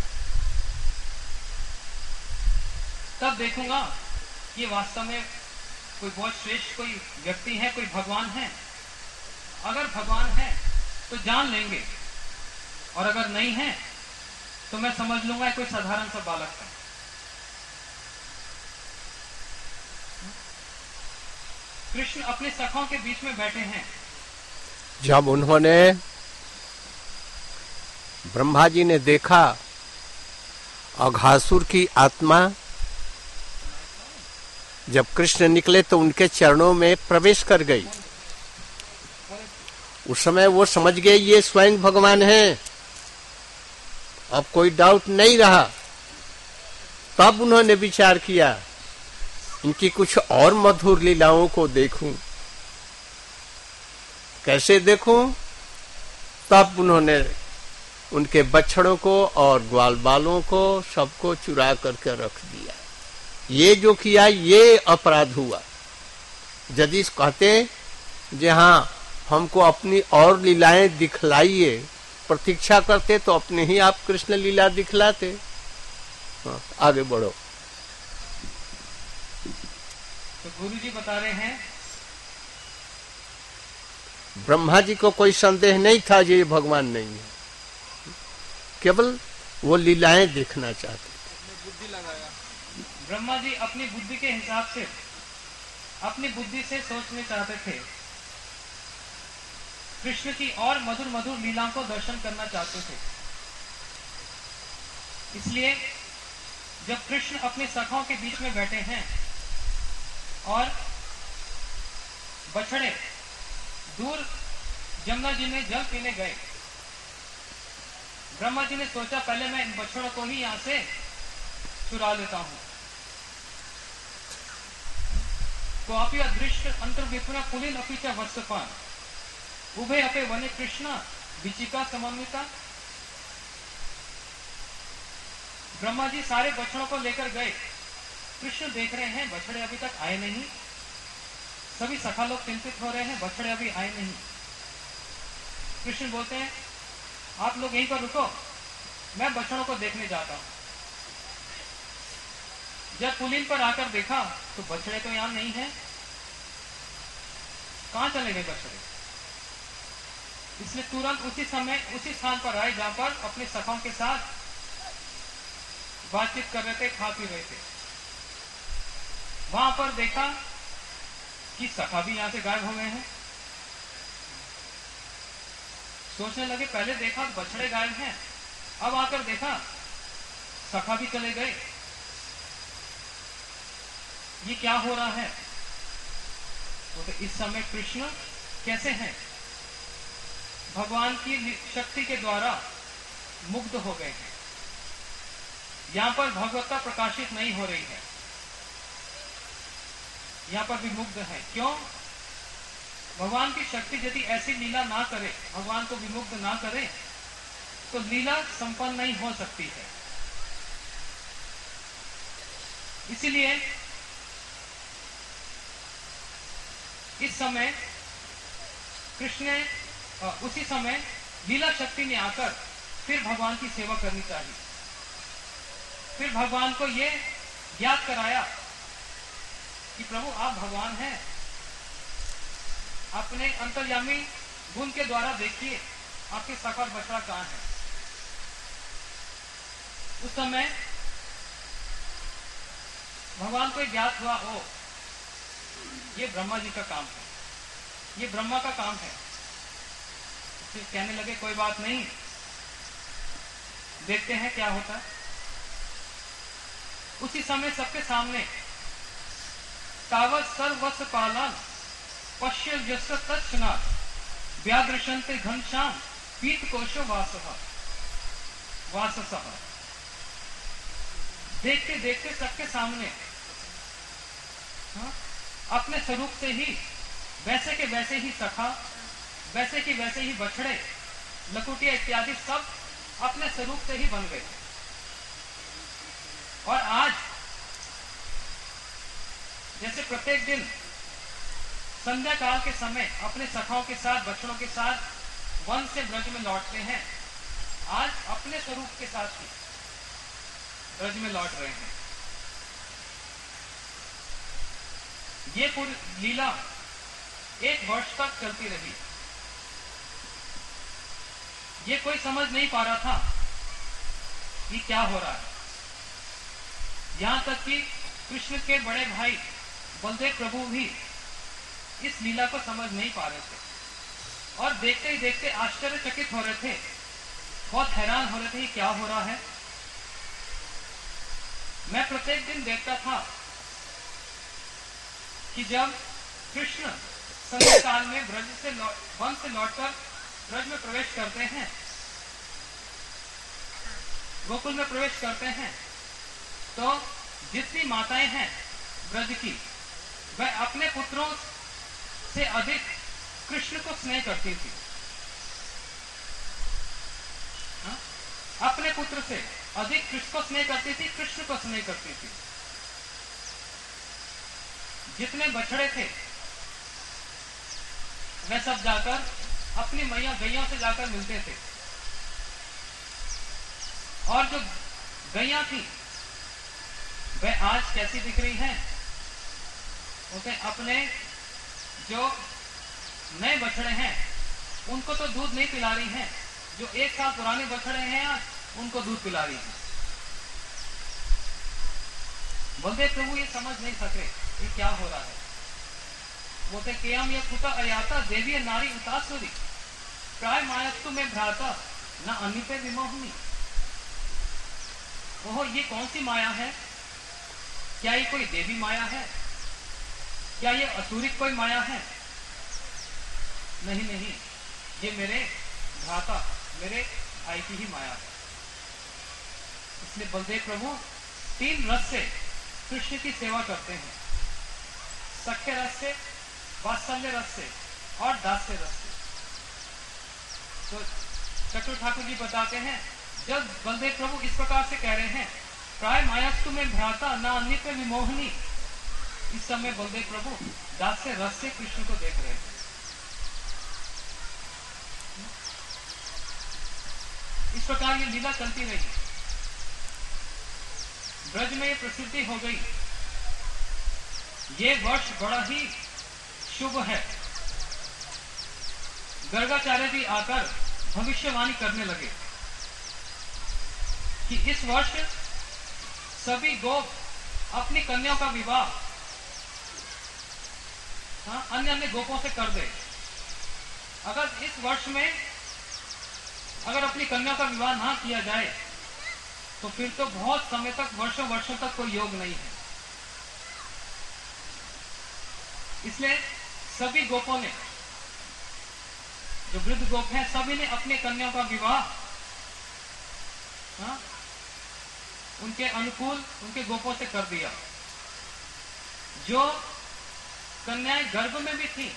तब देखूंगा कि वास्तव में कोई बहुत श्रेष्ठ कोई व्यक्ति है, कोई भगवान है। अगर भगवान है तो जान लेंगे, और अगर नहीं है तो मैं समझ लूंगा कोई साधारण सा बालक है। कृष्ण अपने सखाओं के बीच में बैठे हैं। जब उन्होंने, ब्रह्मा जी ने देखा अघासुर की आत्मा जब कृष्ण निकले तो उनके चरणों में प्रवेश कर गई, उस समय वो समझ गए ये स्वयं भगवान हैं, अब कोई डाउट नहीं रहा। तब उन्होंने विचार किया इनकी कुछ और मधुर लीलाओं को देखूं, कैसे देखूं। तब उन्होंने उनके बछड़ों को और ग्वाल बालों को सबको चुरा करके रख दिया। ये जो किया ये अपराध हुआ। यदि कहते जहां हमको अपनी और लीलाएं दिखलाइए, प्रतीक्षा करते तो अपने ही आप कृष्ण लीला दिखलाते। आगे बढ़ो। तो गुरु जी बता रहे हैं, ब्रह्मा जी को कोई संदेह नहीं था ये भगवान नहीं है, केवल वो लीलाएं देखना चाहते थे। बुद्धि लगाया। ब्रह्मा जी अपनी बुद्धि के हिसाब से, अपनी बुद्धि से सोचने चाहते थे, कृष्ण की और मधुर मधुर लीलाओं को दर्शन करना चाहते थे। इसलिए जब कृष्ण अपने सखाओं के बीच में बैठे हैं और बछड़े दूर जमुना जी में जल पीने गए, ब्रह्मा जी ने सोचा पहले मैं इन बछड़ों को ही यहां से चुरा लेता हूं। क्वापि अदृष्ट अंतर्विपुना कुलीन अपि च वत्सपान उभे अपे वने कृष्ण विचिका समन्विता। ब्रह्मा जी सारे बछड़ों को लेकर गए। कृष्ण देख रहे हैं बछड़े अभी तक आए नहीं, सभी सखा लोग चिंतित हो रहे हैं, बछड़े अभी आए नहीं। कृष्ण बोलते हैं आप लोग यहीं पर रुको, मैं बछड़ों को देखने जाता हूं। जब पुलिन पर आकर देखा तो बछड़े तो यहां नहीं है, कहां चले गए बछड़े? इसलिए तुरंत उसी समय उसी स्थान पर आए जहां पर अपने सखाओं के साथ बातचीत कर रहे थे, खा पी रहे थे। वहां पर देखा कि सखा भी यहां से गायब हो गए हैं। सोचने लगे पहले देखा बछड़े गायब हैं, अब आकर देखा सखा भी चले गए, ये क्या हो रहा है? तो इस समय कृष्ण कैसे हैं? भगवान की शक्ति के द्वारा मुग्ध हो गए हैं। यहां पर भगवत्ता प्रकाशित नहीं हो रही है, यहां पर भी मुग्ध है। क्यों? भगवान की शक्ति यदि ऐसी लीला ना करे, भगवान को विमुग्ध ना करे, तो लीला संपन्न नहीं हो सकती है। इसीलिए इस समय कृष्ण ने उसी समय लीला शक्ति ने आकर फिर भगवान की सेवा करनी चाहिए। फिर भगवान को ये याद कराया कि प्रभु आप भगवान हैं, अपने अंतर्यामी गुण के द्वारा देखिए आपके सखा और बछड़ा कहां है। उस समय भगवान को ज्ञात हुआ, ओ ये ब्रह्मा जी का काम है, ये ब्रह्मा का काम है। फिर कहने लगे कोई बात नहीं, देखते हैं क्या होता है। उसी समय सबके सामने तावत सर्वस्व पालन पश्य जस तत्क्षणात् व्यादृशन्ते घनश्याम पीत कोशो वाससः। देखते देखते सबके सामने अपने स्वरूप से ही वैसे के वैसे ही सखा, वैसे के वैसे ही बछड़े, लकुटिया इत्यादि सब अपने स्वरूप से ही बन गए। और आज जैसे प्रत्येक दिन संध्या काल के समय अपने सखाओं के साथ, बछड़ों के साथ वन से ब्रज में लौटते हैं, आज अपने स्वरूप के साथ ही ब्रज में लौट रहे हैं। ये पूरी लीला 1 वर्ष तक चलती रही। ये कोई समझ नहीं पा रहा था कि क्या हो रहा है। यहां तक कि कृष्ण के बड़े भाई बलदेव प्रभु भी इस लीला को समझ नहीं पा रहे थे और देखते ही देखते आश्चर्यचकित हो रहे थे, बहुत हैरान हो रहे थे कि क्या हो रहा है। मैं प्रत्येक दिन देखता था कि जब कृष्ण संध्या काल में ब्रज से वन से लौटकर ब्रज में प्रवेश करते हैं, गोकुल में प्रवेश करते हैं, तो जितनी माताएं हैं ब्रज की, वह अपने पुत्रों से अधिक कृष्ण को स्नेह करती थी। अपने पुत्र से अधिक कृष्ण को स्नेह करती थी, कृष्ण को स्नेह करती थी। जितने बछड़े थे वे सब जाकर अपनी मैया गैया से जाकर मिलते थे, और जो गैया थी वह आज कैसी दिख रही हैं? उसे अपने जो नए बछड़े हैं उनको तो दूध नहीं पिला रही हैं, जो 1 साल पुराने बछड़े हैं आज उनको दूध पिला रही हैं। बलदेव प्रभु ये समझ नहीं सके ये क्या हो रहा है। बोलते केयम ये कुता अयाता देवी नारी उतासुरी प्राय मायस्तु में भ्राता न अन्य पे विमोहनी। ओहो, ये कौन सी माया है? क्या ये कोई देवी माया है? क्या ये असुरिक कोई माया है? नहीं नहीं, ये मेरे भ्राता, मेरे भाई की ही माया है। इसलिए बलदेव प्रभु 3 रस से कृष्ण की सेवा करते हैं, सख्य रस से, वात्सल्य रस से और दास्य रस से। तो चतुर ठाकुर जी बताते हैं, जब बलदेव प्रभु इस प्रकार से कह रहे हैं प्राय मायास्तु में भ्राता न अन्य पे विमोहनी, इस समय बलदेव प्रभु दास्य रस से कृष्ण को देख रहे हैं। प्रकार ये लीला चलती रही। ब्रज में ये प्रसिद्धि हो गई। ये वर्ष बड़ा ही शुभ है। गर्गाचार्य जी आकर भविष्यवाणी करने लगे कि इस वर्ष सभी गोप अपनी कन्याओं का विवाह अन्य अन्य गोपों से कर दे। अगर इस वर्ष में अगर अपनी कन्या का विवाह ना किया जाए तो फिर तो बहुत समय तक, वर्षों वर्षों तक कोई योग नहीं है। इसलिए सभी गोपों ने, जो वृद्ध गोप हैं, सभी ने अपने कन्याओं का विवाह उनके अनुकूल उनके गोपों से कर दिया। जो कन्याएं गर्भ में भी थी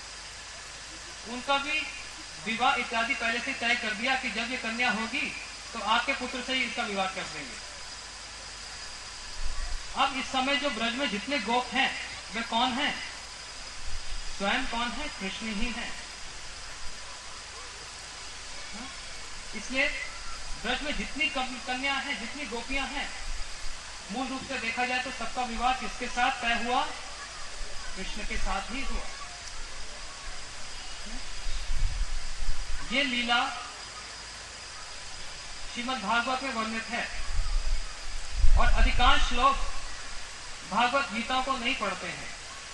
उनका भी विवाह इत्यादि पहले से तय कर दिया कि जब ये कन्या होगी तो आपके पुत्र से ही इसका विवाह कर देंगे। अब इस समय जो ब्रज में जितने गोप हैं वे कौन हैं? स्वयं कौन है? कृष्ण ही है। इसलिए ब्रज में जितनी कन्या हैं, जितनी गोपियां हैं, मूल रूप से देखा जाए तो सबका विवाह किसके साथ तय हुआ? कृष्ण के साथ ही हुआ। ये लीला श्रीमद् भागवत में वर्णित है और अधिकांश लोग भागवत गीता को नहीं पढ़ते हैं।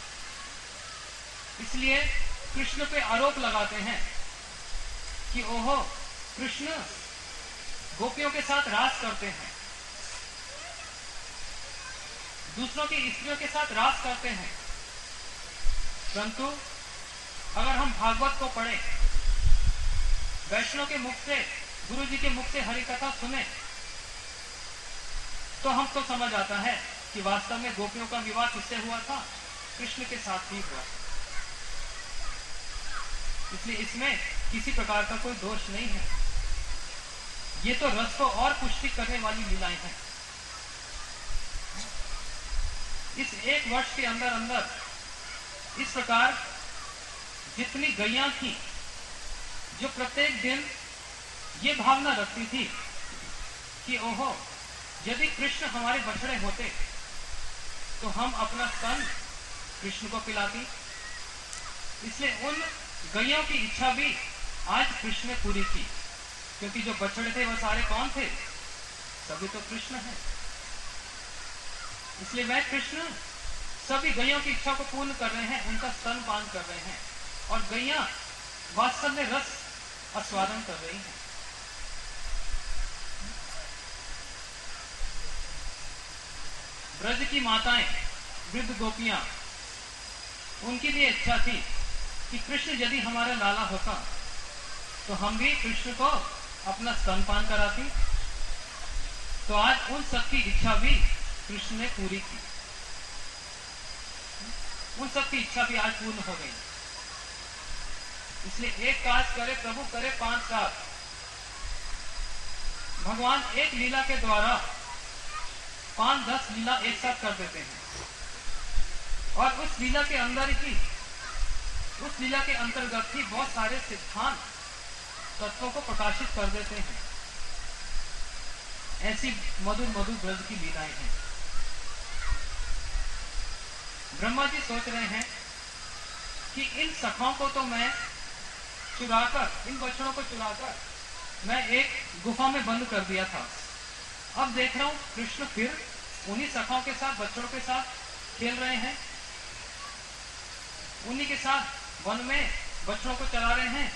इसलिए कृष्ण पे आरोप लगाते हैं कि ओहो, कृष्ण गोपियों के साथ रास करते हैं, दूसरों की स्त्रियों के साथ रास करते हैं। परंतु अगर हम भागवत को पढ़ें, वैष्णव के मुख से, गुरु जी के मुख से हरि कथा सुने, तो हमको समझ आता है कि वास्तव में गोपियों का विवाह किससे हुआ था? कृष्ण के साथ ही हुआ। इसलिए इसमें किसी प्रकार का कोई दोष नहीं है। ये तो रस को और पुष्टि करने वाली लीलाएं हैं। इस एक वर्ष के अंदर अंदर इस प्रकार जितनी गैया थी, जो प्रत्येक दिन ये भावना रखती थी कि ओहो, यदि कृष्ण हमारे बछड़े होते तो हम अपना स्तन कृष्ण को पिलाती। इसलिए उन गैयों की इच्छा भी आज कृष्ण ने पूरी की, क्योंकि जो बछड़े थे वह सारे कौन थे? सभी तो कृष्ण हैं। इसलिए वह कृष्ण सभी गैयों की इच्छा को पूर्ण कर रहे हैं, उनका स्तनपान कर रहे हैं, और गैया वास्तव में रस आस्वादन कर रही हैं। ब्रज की माताएं, वृद्ध गोपियां, उनकी भी इच्छा थी कि कृष्ण यदि हमारा लाला होता तो हम भी कृष्ण को अपना स्तनपान कराती। तो आज उन सबकी इच्छा भी कृष्ण ने पूरी की। उन सबकी इच्छा भी आज पूर्ण हो गई। इसलिए एक काज करे प्रभु करे 5 साथ। भगवान एक लीला के द्वारा 5-10 लीला एक साथ कर देते हैं, और उस लीला के अंदर ही, उस लीला के अंतर्गत ही बहुत सारे सिद्धांत तत्वों को प्रकाशित कर देते हैं। ऐसी मधुर मधुर ब्रज की लीलाएं हैं। ब्रह्मा जी सोच रहे हैं कि इन सखाओं को तो मैं चुराकर, इन बछड़ों को चुराकर मैं एक गुफा में बंद कर दिया था। अब देख रहा हूं कृष्ण फिर उन्हीं सखाओं के साथ, बच्चों के साथ खेल रहे हैं, उन्हीं के साथ वन में बच्चों को चला रहे हैं।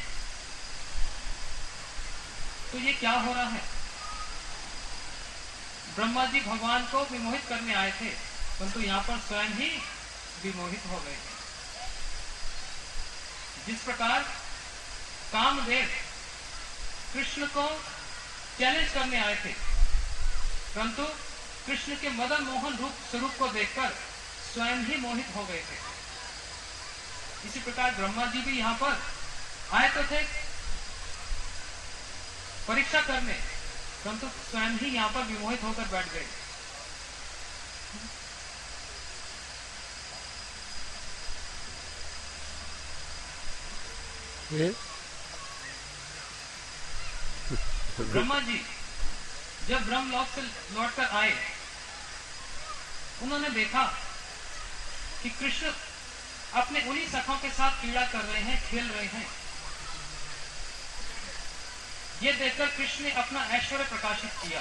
तो ये क्या हो रहा है? ब्रह्मा जी भगवान को विमोहित करने आए थे, परंतु यहाँ पर स्वयं ही विमोहित हो गए। जिस प्रकार कामदेव कृष्ण को चैलेंज करने आए थे, परंतु कृष्ण के मदन मोहन रूप स्वरूप को देखकर स्वयं ही मोहित हो गए थे, इसी प्रकार ब्रह्मा जी भी यहाँ पर आए तो थे परीक्षा करने, परंतु स्वयं ही यहाँ पर विमोहित होकर बैठ गए। ब्रह्मा जी जब ब्रह्मलोक से लौटकर आए, उन्होंने देखा कि कृष्ण अपने उन्हीं सखाओं के साथ क्रीड़ा कर रहे हैं, खेल रहे हैं। ये देखकर कृष्ण ने अपना ऐश्वर्य प्रकाशित किया।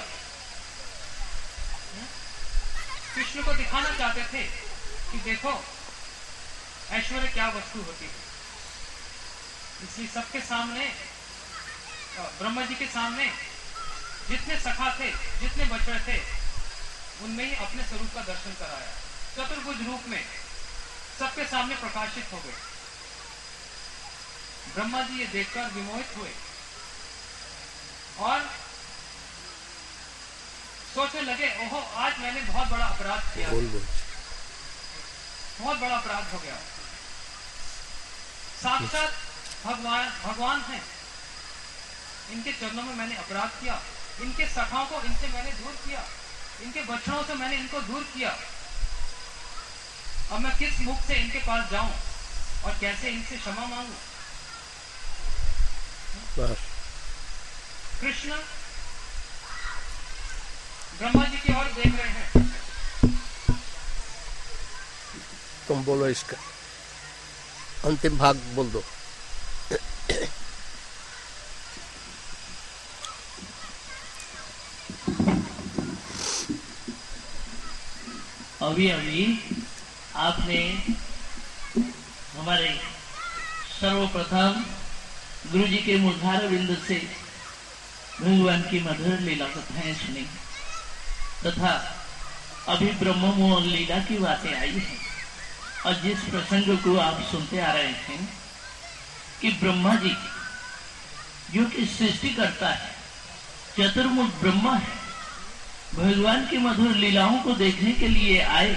कृष्ण को दिखाना चाहते थे कि देखो ऐश्वर्य क्या वस्तु होती है। इसलिए सबके सामने, ब्रह्मा जी के सामने जितने सखा थे, जितने बछड़े थे, उनमें ही अपने स्वरूप का दर्शन कराया। चतुर्भुज रूप में सबके सामने प्रकाशित हो गए। ब्रह्मा जी ये देखकर विमोहित हुए और सोचने लगे, ओहो आज मैंने बहुत बड़ा अपराध किया, बहुत बड़ा अपराध हो गया। साक्षात भगवान हैं, इनके चरणों में मैंने अपराध किया, इनके सखाओं को इनसे मैंने दूर किया, इनके बच्चों से मैंने इनको दूर किया। अब मैं किस मुख से इनके पास जाऊं और कैसे इनसे क्षमा मांगू? कृष्ण ब्रह्मा जी की ओर देख रहे हैं। तुम बोलो, इसका अंतिम भाग बोल दो। अभी अभी आपने हमारे सर्वप्रथम गुरु जी के मुखार बिंदु से भगवान की मधुर लीला कथाएं सुनी तथा अभी ब्रह्म मोहन लीला की बातें आई हैं। और जिस प्रसंग को आप सुनते आ रहे हैं कि ब्रह्मा जी जो कि सृष्टि करता है, चतुर्मुख ब्रह्मा है, भगवान की मधुर लीलाओं को देखने के लिए आए।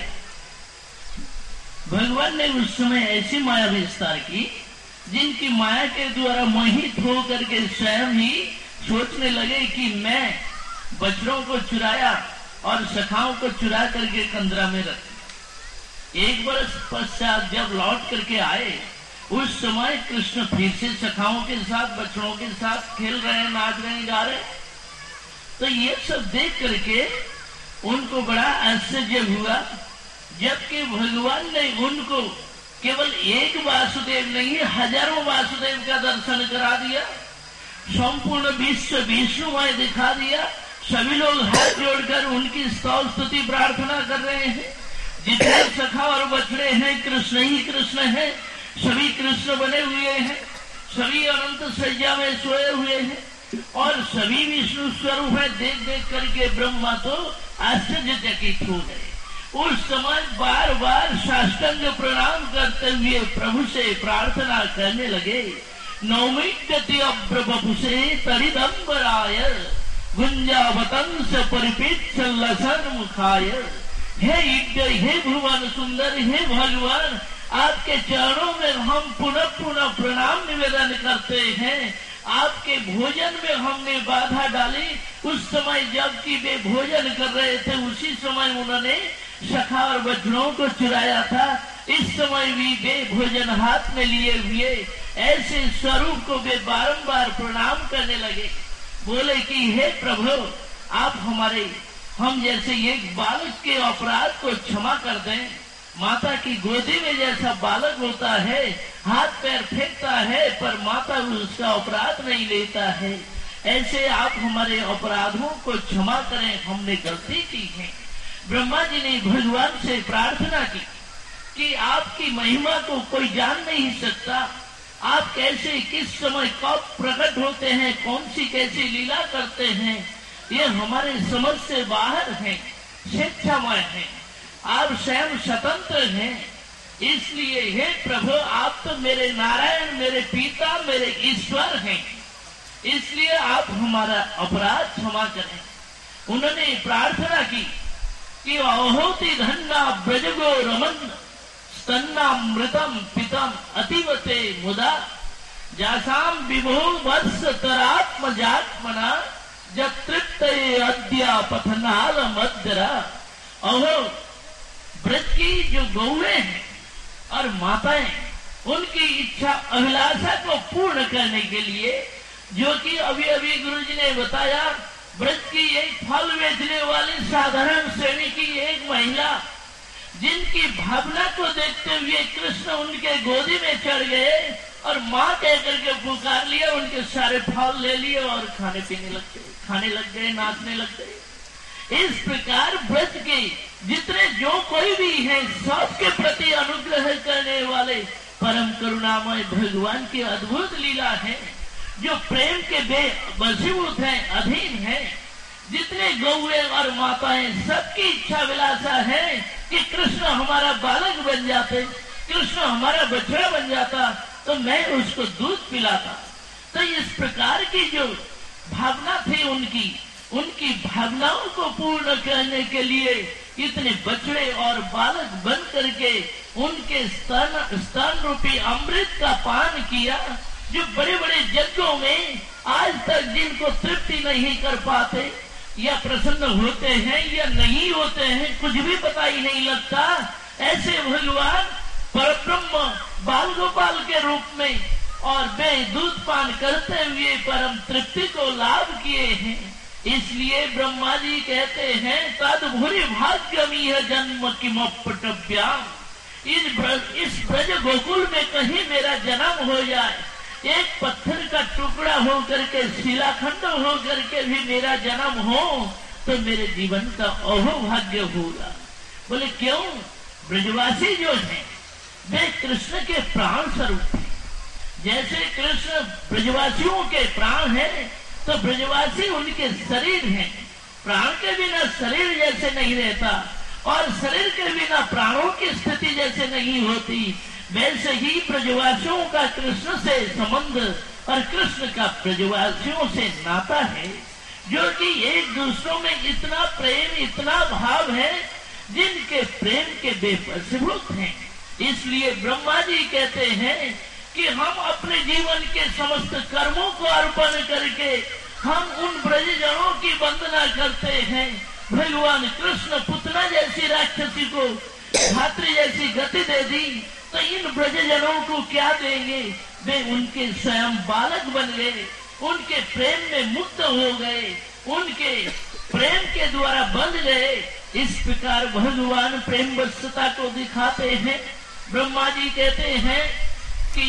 भगवान ने उस समय ऐसी माया विस्तार की जिनकी माया के द्वारा मोहित होकर के स्वयं ही सोचने लगे कि मैं बछड़ों को चुराया और सखाओं को चुरा करके कंदरा में रख दिया। एक वर्ष पश्चात जब लौट करके आए, उस समय कृष्ण फिर से सखाओं के साथ, बछड़ों के साथ खेल रहे हैं, नाच रहे हैं, गा रहे हैं। तो ये सब देख करके उनको बड़ा आश्चर्य हुआ, जबकि भगवान ने उनको केवल एक वासुदेव नहीं, हजारों वासुदेव का दर्शन करा दिया, संपूर्ण विश्व विष्णुमय दिखा दिया। सभी लोग हाथ जोड़कर उनकी स्तुति प्रार्थना कर रहे हैं। जितने सखा और बछड़े हैं कृष्ण ही कृष्ण हैं, सभी कृष्ण बने हुए हैं, सभी अनंत सज्जा में सोए हुए हैं और सभी विष्णु स्वरूप है। देख देख करके ब्रह्मा तो आश्चर्यचकित हो गए। उस समय बार बार साष्टांग प्रणाम करते हुए प्रभु से प्रार्थना करने लगे। नौमिकति अब्रबपुषे तरिदंबराय गुंजावतंस परिपेक्षलसन मुखाय। हे इज्ञ, हे भुवन सुंदर, हे भगवान, आपके चरणों में हम पुनः पुनः प्रणाम निवेदन करते हैं। आपके भोजन में हमने बाधा डाली। उस समय जबकि वे भोजन कर रहे थे, उसी समय उन्होंने सखा और बछड़ों को चुराया था। इस समय भी वे भोजन हाथ में लिए हुए ऐसे स्वरूप को वे बारंबार प्रणाम करने लगे। बोले कि हे प्रभु, आप हम जैसे एक बालक के अपराध को क्षमा कर दें। माता की गोदी में जैसा बालक होता है, हाथ पैर फेंकता है, पर माता उसका अपराध नहीं लेता है, ऐसे आप हमारे अपराधों को क्षमा करें, हमने गलती की है। ब्रह्मा जी ने भगवान से प्रार्थना की कि आपकी महिमा को कोई जान नहीं सकता। आप कैसे, किस समय, कब प्रकट होते हैं, कौन सी कैसी लीला करते हैं, ये हमारे समझ से बाहर है, स्वेच्छामय है। आप स्वयं स्वतंत्र हैं। इसलिए हे प्रभु, आप तो मेरे नारायण, मेरे पिता, मेरे ईश्वर हैं। इसलिए आप हमारा अपराध क्षमा करें। उन्होंने प्रार्थना की कि अहोति धन्ना ब्रजगो रमन स्तन्नामृतम पितम अतिवते मुदा जासाम विभो वत्स तरात्म जात्मना जतृप्तये अद्या पथनाल मध्यरा। अहो, ब्रज की जो गौएं हैं और माताएं, उनकी इच्छा अभिलाषा को पूर्ण करने के लिए जो कि अभी अभी गुरुजी ने बताया, ब्रज की एक फल बेचने वाली साधारण श्रेणी की एक महिला, जिनकी भावना को देखते हुए कृष्ण उनके गोदी में चढ़ गए और माँ कह करके पुकार लिया, उनके सारे फल ले लिए और खाने लग गए, नाचने लग गए। इस प्रकार ब्रज के जितने जो कोई भी है, सबके प्रति अनुग्रह करने वाले परम करुणामय भगवान की अद्भुत लीला है, जो प्रेम के वशीभूत है, अधीन है। जितने गौए और माताएं, सबकी इच्छा विलासा है कि कृष्ण हमारा बालक बन जाते, कृष्ण हमारा बछड़ा बन जाता तो मैं उसको दूध पिलाता। तो इस प्रकार की जो भावना थी उनकी भावनाओं को पूर्ण करने के लिए इतने बछड़े और बालक बन करके उनके स्तन रूपी अमृत का पान किया, जो बड़े बड़े यज्ञों में आज तक जिनको तृप्ति नहीं कर पाते, या प्रसन्न होते हैं या नहीं होते हैं, कुछ भी पता ही नहीं लगता, ऐसे भगवान परब्रह्म बाल गोपाल के रूप में और वे दूध पान करते हुए परम तृप्ति को लाभ किए हैं। इसलिए ब्रह्मा जी कहते हैं, तद भूरि भाग्यमीह जन्म किमपटव्याम, इस ब्रज गोकुल में कहीं मेरा जन्म हो जाए, एक पत्थर का टुकड़ा हो करके, शिलाखंड हो करके भी मेरा जन्म हो तो मेरे जीवन का अहोभाग्य होगा। बोले क्यों? ब्रजवासी जो है वे कृष्ण के प्राण स्वरूप है। जैसे कृष्ण ब्रजवासियों के प्राण है, तो ब्रजवासी उनके शरीर हैं। प्राण के बिना शरीर जैसे नहीं रहता और शरीर के बिना प्राणों की स्थिति जैसे नहीं होती, वैसे ही ब्रजवासियों का कृष्ण से संबंध और कृष्ण का ब्रजवासियों से नाता है, जो कि एक दूसरों में इतना प्रेम, इतना भाव है, जिनके प्रेम के बेवशीभूत हैं। इसलिए ब्रह्मा जी कहते हैं कि हम अपने जीवन के समस्त कर्मों को अर्पण करके हम उन ब्रजजनों की वंदना करते हैं। भगवान कृष्ण पुतना जैसी राक्षसी को धात्री जैसी गति दे दी, तो इन ब्रजजनों को क्या देंगे? वे उनके स्वयं बालक बन गए, उनके प्रेम में मुक्त हो गए, उनके प्रेम के द्वारा बंध गए। इस प्रकार भगवान प्रेम वश्यता को दिखाते हैं। ब्रह्मा जी कहते हैं कि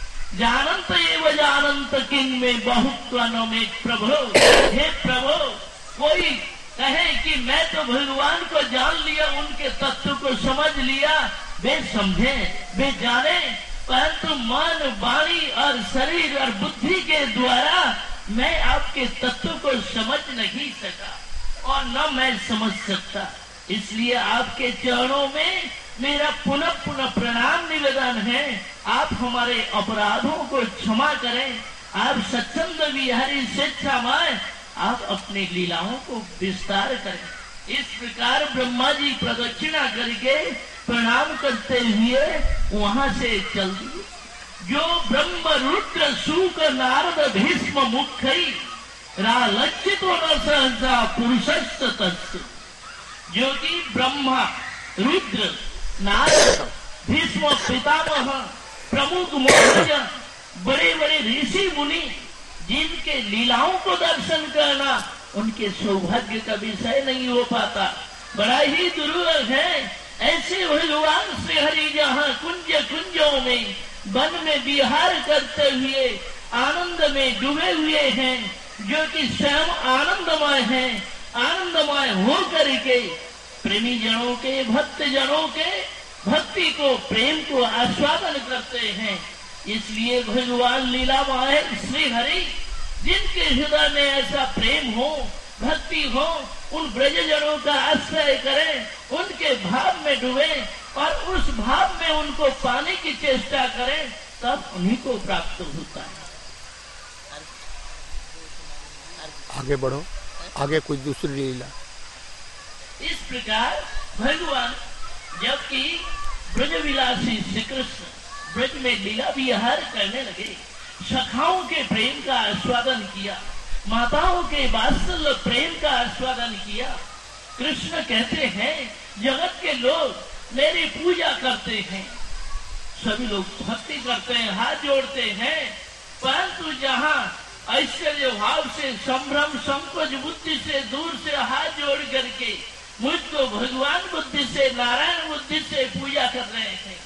जानंत एवं जानंत किंग में बहुत्व में प्रभु, हे प्रभु, कोई कहे कि मैं तो भगवान को जान लिया, उनके तत्व को समझ लिया, वे समझे, वे जाने, परंतु मन, वाणी और शरीर और बुद्धि के द्वारा मैं आपके तत्व को समझ नहीं सका और न मैं समझ सकता। इसलिए आपके चरणों में मेरा पुनः पुनः प्रणाम निवेदन है। आप हमारे अपराधों को क्षमा करें, आप सच्चंद विहारी स्वेच्छामय, आप अपनी लीलाओं को विस्तार करें। इस प्रकार ब्रह्मा जी प्रदक्षिणा करके प्रणाम करते हुए वहां से चल दिए। जो ब्रह्म रुद्र सूक नारद भीष्म मुखई रालक्षितो न सहसा पुरुषस्त तत्व, जो कि ब्रह्मा, रुद्र, नारद, भीष्म पितामह, प्रमुख मुख्य, बड़े बड़े ऋषि मुनि, जिनके लीलाओं को दर्शन करना उनके सौभाग्य का विषय नहीं हो पाता, बड़ा ही दुर्लभ है। ऐसे भगवान श्री हरि जहाँ कुंज कुंजों में वन में विहार करते हुए आनंद में डूबे हुए हैं, जो कि स्वयं आनंदमय है, आनंदमय हो करके प्रेमी जनों के, भक्त जनों के भक्ति को, प्रेम को आस्वादन करते हैं। इसलिए भगवान लीलामय श्री हरि, जिनके हृदय में ऐसा प्रेम हो, भक्ति हो, उन ब्रजजनों का आश्रय करें, उनके भाव में डूबे और उस भाव में उनको पाने की चेष्टा करें, तब उन्हीं को प्राप्त होता है। आगे बढ़ो, आगे कोई दूसरी लीला। इस प्रकार भगवान जबकि ब्रजविलासी श्री कृष्ण ब्रज में लीला विहार करने लगे, सखाओं के प्रेम का आस्वादन किया, माताओं के वात्सल्य प्रेम का आस्वादन किया। कृष्ण कहते हैं, जगत के लोग मेरी पूजा करते हैं, सभी लोग भक्ति करते हैं, हाथ जोड़ते हैं, परंतु जहाँ ऐश्वर्य भाव से, संभ्रम संकोच बुद्धि से, दूर से हाथ जोड़ करके मुझको भगवान बुद्धि से, नारायण बुद्धि से पूजा कर रहे थे।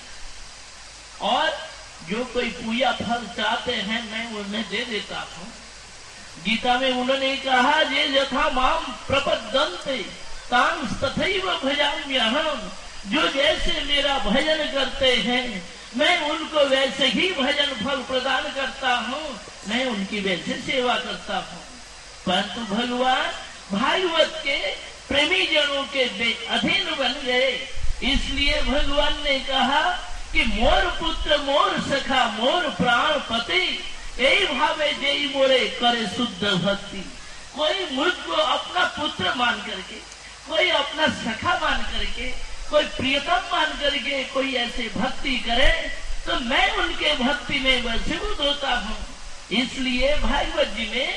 और जो कोई पूजा फल चाहते हैं मैं उन्हें दे देता हूँ। गीता में उन्होंने कहा, ये यथा माम प्रपद्यन्ते तां तथैव भजाम्यहम्। जो जैसे मेरा भजन करते हैं मैं उनको वैसे ही भजन फल प्रदान करता हूँ, मैं उनकी वैसे सेवा करता हूँ। परंतु भगवान भागवत के प्रेमी जनों के अधीन बन गए, इसलिए भगवान ने कहा कि मोर पुत्र मोर सखा मोर प्राण पति, यही भावे जय मोरे करे शुद्ध भक्ति। कोई मुझको अपना पुत्र मान करके, कोई अपना सखा मान करके, कोई प्रियतम मान करके कोई ऐसे भक्ति करे तो मैं उनके भक्ति में वशीभूत होता हूँ। इसलिए भागवत जी में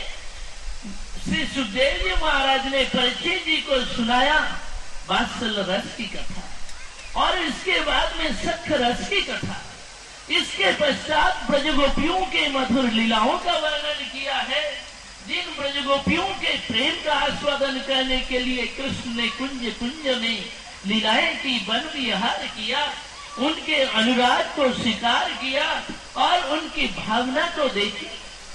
श्री सुखदेव जी महाराज ने परीक्षित जी को सुनाया वात्सल्य रस की कथा, और इसके बाद में सख रस की कथा। इसके पश्चात ब्रजगोपियों के मधुर लीलाओं का वर्णन किया है। जिन ब्रजगोपियों के प्रेम का आस्वादन करने के लिए कृष्ण ने कुंज कुंज में लीलाएं की, वन विहार किया, उनके अनुराग को स्वीकार किया और उनकी भावना को देखी।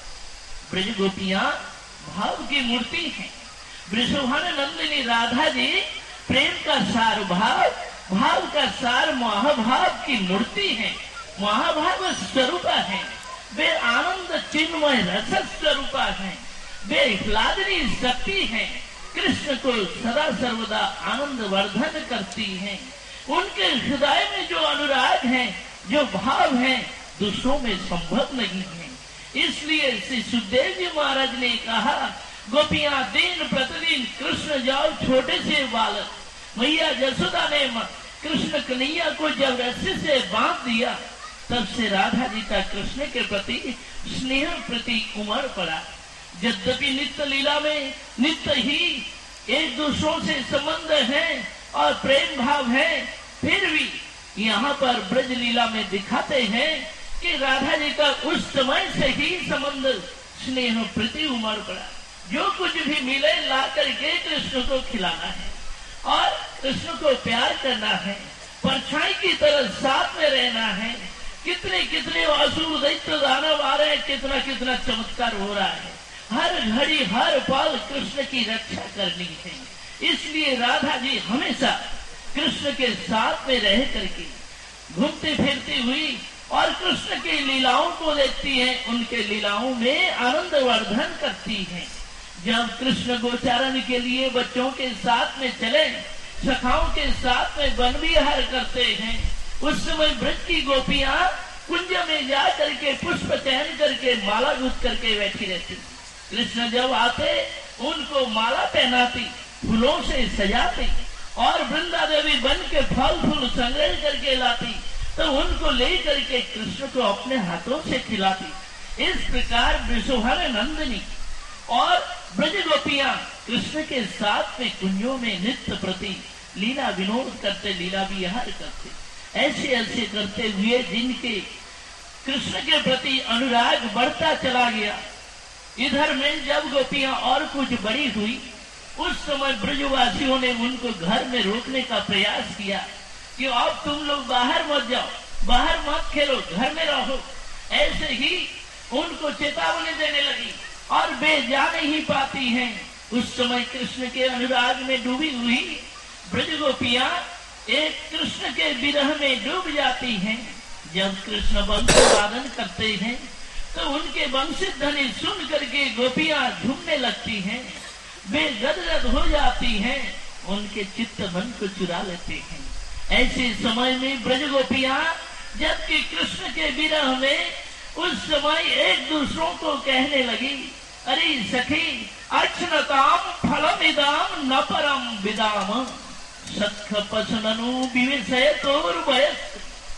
ब्रजगोपियां भाव की मूर्ति हैं। वृषभान नंदिनी राधा जी प्रेम का सार भाव, भाव का सार महाभाव की मूर्ति है, महाभाव स्वरूपा है। वे आनंद चिन्मय रस स्वरूपा है, वे ह्लादनी शक्ति है, कृष्ण को सदा सर्वदा आनंद वर्धन करती हैं। उनके हृदय में जो अनुराग है, जो भाव है, दूसरों में संभव नहीं है। इसलिए श्री सुखदेव जी महाराज ने कहा, गोपियां दिन प्रतिदिन कृष्ण जाओ छोटे से बालक। मैया जसोदा ने कृष्ण कन्हैया को जब रस्सी से बांध दिया, तब से राधा जी का कृष्ण के प्रति स्नेह प्रति उमड़ पड़ा। यद्यपि नित्य लीला में नित्य ही एक दूसरों से संबंध है और प्रेम भाव है, फिर भी यहाँ पर ब्रज लीला में दिखाते हैं कि राधा जी का उस समय से ही संबंध स्नेह प्रति उमड़ पड़ा। जो कुछ भी मिले ला करके कृष्ण को खिलाना है और कृष्ण को प्यार करना है, परछाई की तरह साथ में रहना है। कितने कितने असुर दैत्य दानव आ रहे हैं, कितना कितना चमत्कार हो रहा है। हर घड़ी हर पल कृष्ण की रक्षा करनी है। इसलिए राधा जी हमेशा कृष्ण के साथ में रह करके घूमती फिरती हुई और कृष्ण की लीलाओं को देखती हैं, उनके लीलाओं में आनंद वर्धन करती हैं। जब कृष्ण गोचारण के लिए बच्चों के साथ में चले, सखाओं के साथ में वन विहार करते हैं, उस समय ब्रज की गोपियां कुंज में जा करके पुष्प चयन करके माला गुथ करके बैठी रहती। कृष्ण जब आते उनको माला पहनाती, फूलों से सजाती और वृंदा देवी बन के फल फूल संग्रह करके लाती, तो उनको ले करके कृष्ण को अपने हाथों से खिलाती। इस प्रकार वृषभान नंदिनी और ब्रज गोपियां कृष्ण के साथ में कुंजों में नित्य प्रति लीला विनोद करते, लीला विहार करते। ऐसे ऐसे करते हुए जिनके कृष्ण के प्रति अनुराग बढ़ता चला गया। इधर में जब गोपियां और कुछ बड़ी हुई, उस समय ब्रजवासियों ने उनको घर में रोकने का प्रयास किया कि अब तुम लोग बाहर मत जाओ, बाहर मत खेलो, घर में रहो। ऐसे ही उनको चेतावनी देने लगी और वे जा नहीं पाती हैं। उस समय कृष्ण के अनुराग में डूबी हुई ब्रज गोपियां एक कृष्ण के विरह में डूब जाती हैं। जब कृष्ण वंशी वादन करते हैं तो उनके वंशित ध्वनि सुन करके गोपियां झूमने लगती हैं, वे गदगद हो जाती हैं, उनके चित्त मन को चुरा लेते हैं। ऐसे समय में ब्रज गोपियां जबकि कृष्ण के विरह में उस समय एक दूसरों को कहने लगी, अरे सखी अक्षनताम फलमिदाम न परम विदाम सख पसननु विविषय तोर वयस्क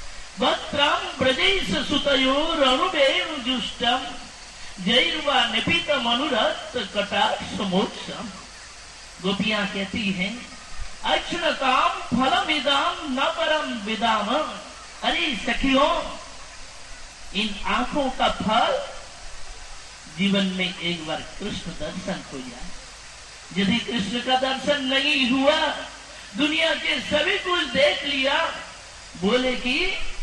वक्त्रम ब्रजेश सुतयोर अनुवेणु जुष्टम जैर्वा निपितम अनुरक्त कटाक्ष मोक्षम। गोपियां कहती हैं, अक्षणताम फलमिदाम न परम विदाम। अरे सखियों, इन आंखों का फल जीवन में एक बार कृष्ण दर्शन हो जाए। यदि कृष्ण का दर्शन नहीं हुआ, दुनिया के सभी कुछ देख लिया, बोले कि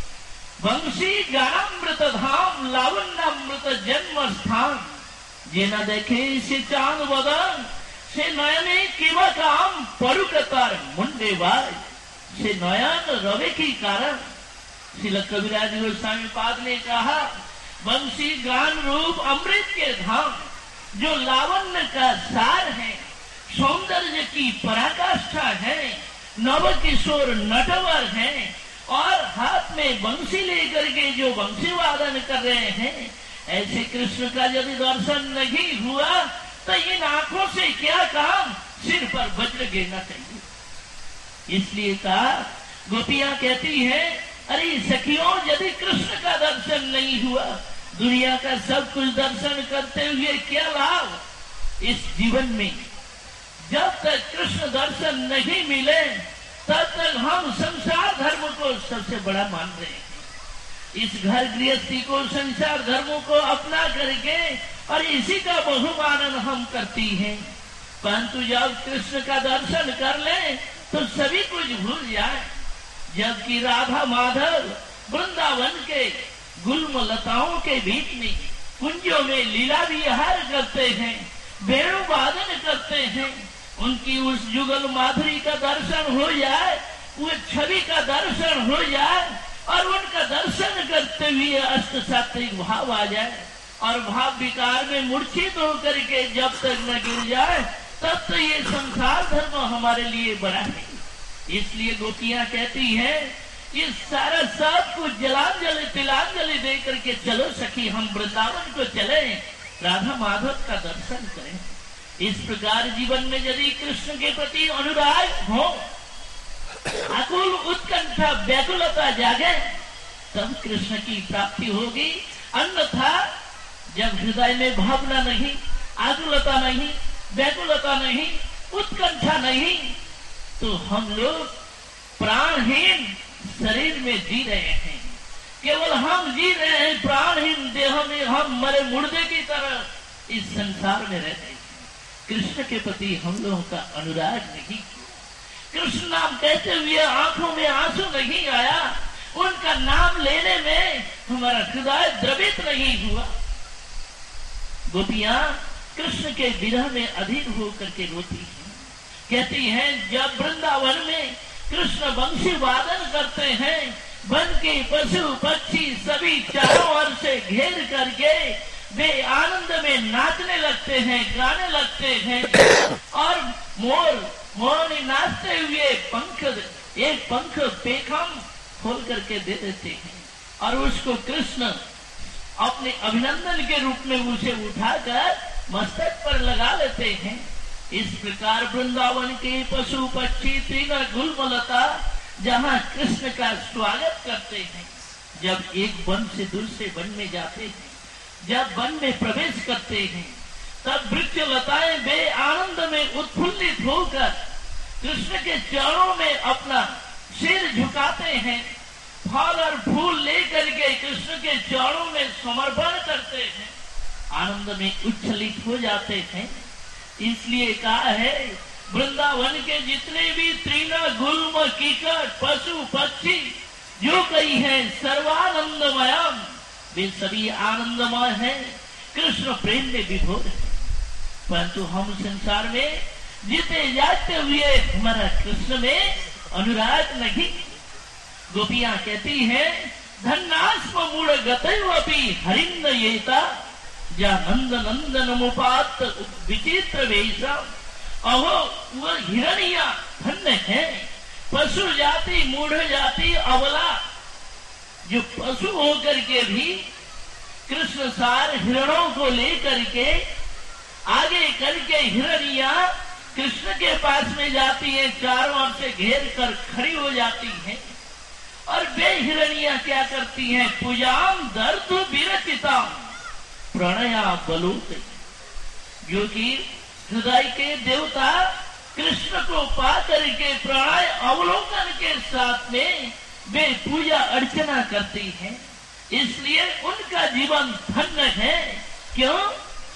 वंशी गानामृत धाम लावण्यामृत जन्म स्थान, जे न देखे से चांद बदन, से नयने किवा काम परुकतार मुंडे बाज, से नयन रवे की कारण। श्रील कविराज गोस्वामी पाद ने कहा, वंशी गान रूप अमृत के धाम, जो लावण्य का सार है, सौंदर्य की पराकाष्ठा है, नव किशोर नटवर है, और हाथ में बंसी लेकर के जो बंसी वादन कर रहे हैं, ऐसे कृष्ण का यदि दर्शन नहीं हुआ तो इन आंखों से क्या काम, सिर पर वज्र गिरना चाहिए। इसलिए कहा, गोपियां कहती हैं, अरे सखियों, यदि कृष्ण का दर्शन नहीं हुआ, दुनिया का सब कुछ दर्शन करते हुए क्या लाभ। इस जीवन में जब तक कृष्ण दर्शन नहीं मिले, तब तक हम संसार धर्म को सबसे बड़ा मान रहे हैं। इस घर गृहस्थी को, संसार धर्मों को अपना करके और इसी का बहुमानन हम करती हैं। परंतु जब कृष्ण का दर्शन कर ले तो सभी कुछ भूल जाए। जबकि राधा माधव वृंदावन के गुल्म लताओं के बीच में कुंजों में लीला विहार करते हैं, वेणु वादन करते हैं, उनकी उस जुगल माधुरी का दर्शन हो जाए, वो छवि का दर्शन हो जाए, और उनका दर्शन करते हुए अष्ट सात्विक भाव आ जाए, और भाव विकार में मूर्छित होकर के जब तक न गिर जाए, तब तो ये संसार धर्म हमारे लिए बड़ा है। इसलिए गोपियां कहती हैं, ये सारा सब कुछ जलांजलि तिलांजलि दे करके चलो सखी, हम वृंदावन को चले, राधा माधव का दर्शन करें। इस प्रकार जीवन में यदि कृष्ण के प्रति अनुराग हो, आकुल उत्कंठा व्याकुलता जागे, तब कृष्ण की प्राप्ति होगी। अन्यथा जब हृदय में भावना नहीं, आकुलता नहीं, व्याकुलता नहीं, उत्कंठा नहीं, तो हम लोग प्राणहीन शरीर में जी रहे हैं। केवल हम जी रहे हैं प्राणहीन देह में, हम मरे मुर्दे की तरह इस संसार में रहते हैं। कृष्ण के प्रति हम लोगों का अनुराग नहीं, कृष्ण नाम कहते हुए आंखों में आंसू नहीं आया, उनका नाम लेने में हमारा हृदय द्रवित नहीं हुआ। गोपियां कृष्ण के विरह में अधीर होकर के रोती हैं, कहती हैं, जब वृंदावन में कृष्ण वंशी वादन करते हैं, वन के पशु पक्षी सभी चारों ओर से घेर करके वे आनंद में नाचने लगते हैं, गाने लगते हैं, और मोर नाचते हुए एक पंख पेखम खोल करके दे देते हैं, और उसको कृष्ण अपने अभिनंदन के रूप में उसे उठाकर मस्तक पर लगा लेते हैं। इस प्रकार वृंदावन के पशु पक्षी तीन गुलमलता जहाँ कृष्ण का स्वागत करते हैं, जब एक वन से दूसरे वन में जाते हैं, जब वन में प्रवेश करते हैं, तब वृक्ष लताएं वे आनंद में उत्फुल्लित होकर कृष्ण के चरणों में अपना सिर झुकाते हैं, फल और फूल लेकर के कृष्ण के चरणों में समर्पण करते हैं, आनंद में उच्छलित हो जाते हैं। इसलिए कहा है, वृंदावन के जितने भी तृण गुल्म कीकट पशु पक्षी जो कई हैं, सर्वानंदमयम, वे सभी आनंदमय हैं, कृष्ण प्रेम में विभोर है। परंतु हम संसार में जीते जाते हुए हमारा कृष्ण में अनुराग नहीं। गोपियां कहती हैं, धन्नास्म मूढ़ गतैवपि हरिन्दयेता, जा नंद नंदन मुपात विचित्र वेशा। अहो वह हिरणिया धन्य है, पशु जाति मूढ़ जाति अबला, जो पशु होकर के भी कृष्ण सार हिरणों को लेकर के आगे करके हिरणिया कृष्ण के पास में जाती है, चारों ओर से घेर कर खड़ी हो जाती है, और वे हिरणिया क्या करती हैं, पूजाम दर्द विरचिता प्रणया बलूत, जो कि हृदय के देवता कृष्ण को पा करके प्रणय अवलोकन के साथ में वे पूजा अर्चना करती हैं। इसलिए उनका जीवन धन्य है। क्यों?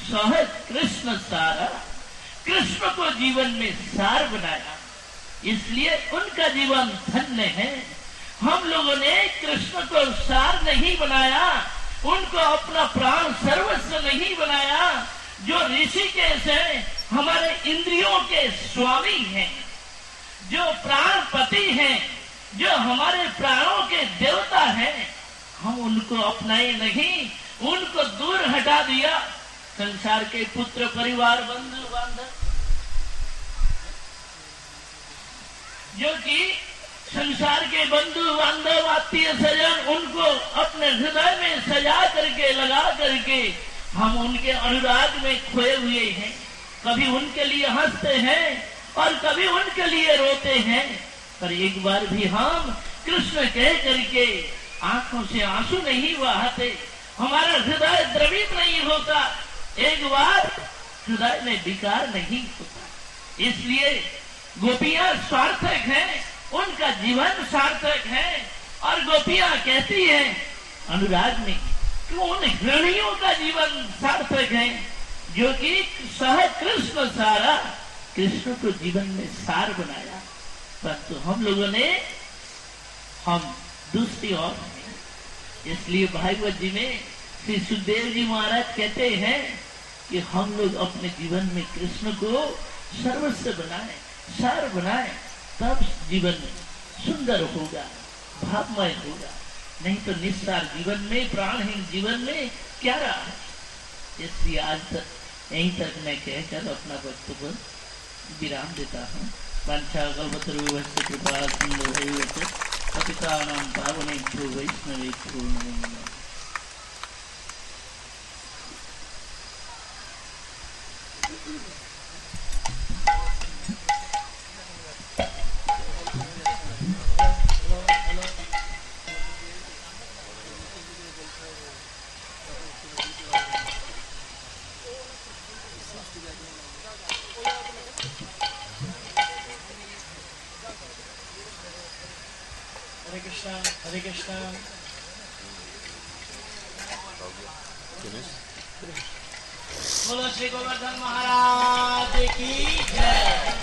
सहज कृष्ण सारा, कृष्ण को जीवन में सार बनाया, इसलिए उनका जीवन धन्य है। हम लोगों ने कृष्ण को सार नहीं बनाया, उनको अपना प्राण सर्वस्व नहीं बनाया। जो ऋषिकेश है हमारे इंद्रियों के स्वामी हैं, जो प्राणपति हैं, जो हमारे प्राणों के देवता हैं, हम उनको अपनाए नहीं, उनको दूर हटा दिया। संसार के पुत्र परिवार बंधु बांधव जो कि संसार के बंधु बांधव आत्मीय सजन, उनको अपने हृदय में सजा करके लगा करके हम उनके अनुराग में खोए हुए हैं। कभी उनके लिए हंसते हैं और कभी उनके लिए रोते हैं, पर एक बार भी हम कृष्ण कह करके आंखों से आंसू नहीं बहाते, हमारा हृदय द्रवित नहीं होता, एक बार हृदय में विकार नहीं होता। इसलिए गोपियां सार्थक हैं, उनका जीवन सार्थक है। और गोपियां कहती हैं अनुराग में कि उन हिरणियों का जीवन सार्थक है जो कि सह कृष्ण सारा, कृष्ण को जीवन में सार बनाया। परंतु हम लोगों ने हम दूसरी ओर हैं। इसलिए भागवत जी में श्री सुखदेव जी महाराज कहते हैं कि हम लोग अपने जीवन में कृष्ण को सर्वस्व बनाए, सार बनाए, तब जीवन सुंदर होगा, भावमय होगा। नहीं तो निस्सार जीवन में, प्राणहीन जीवन में क्या रहा है। इसलिए आज तक यहीं तक मैं कहकर अपना वक्तव्य विराम देता हूँ। वांछा कल्पतरुभ्यश्च कृपा सिंधुभ्यो पतितानां पावनेभ्यो वैष्णवेभ्यो नमो नमः। हरे कृष्णा। बोलो श्री गोवर्धन महाराज की जय।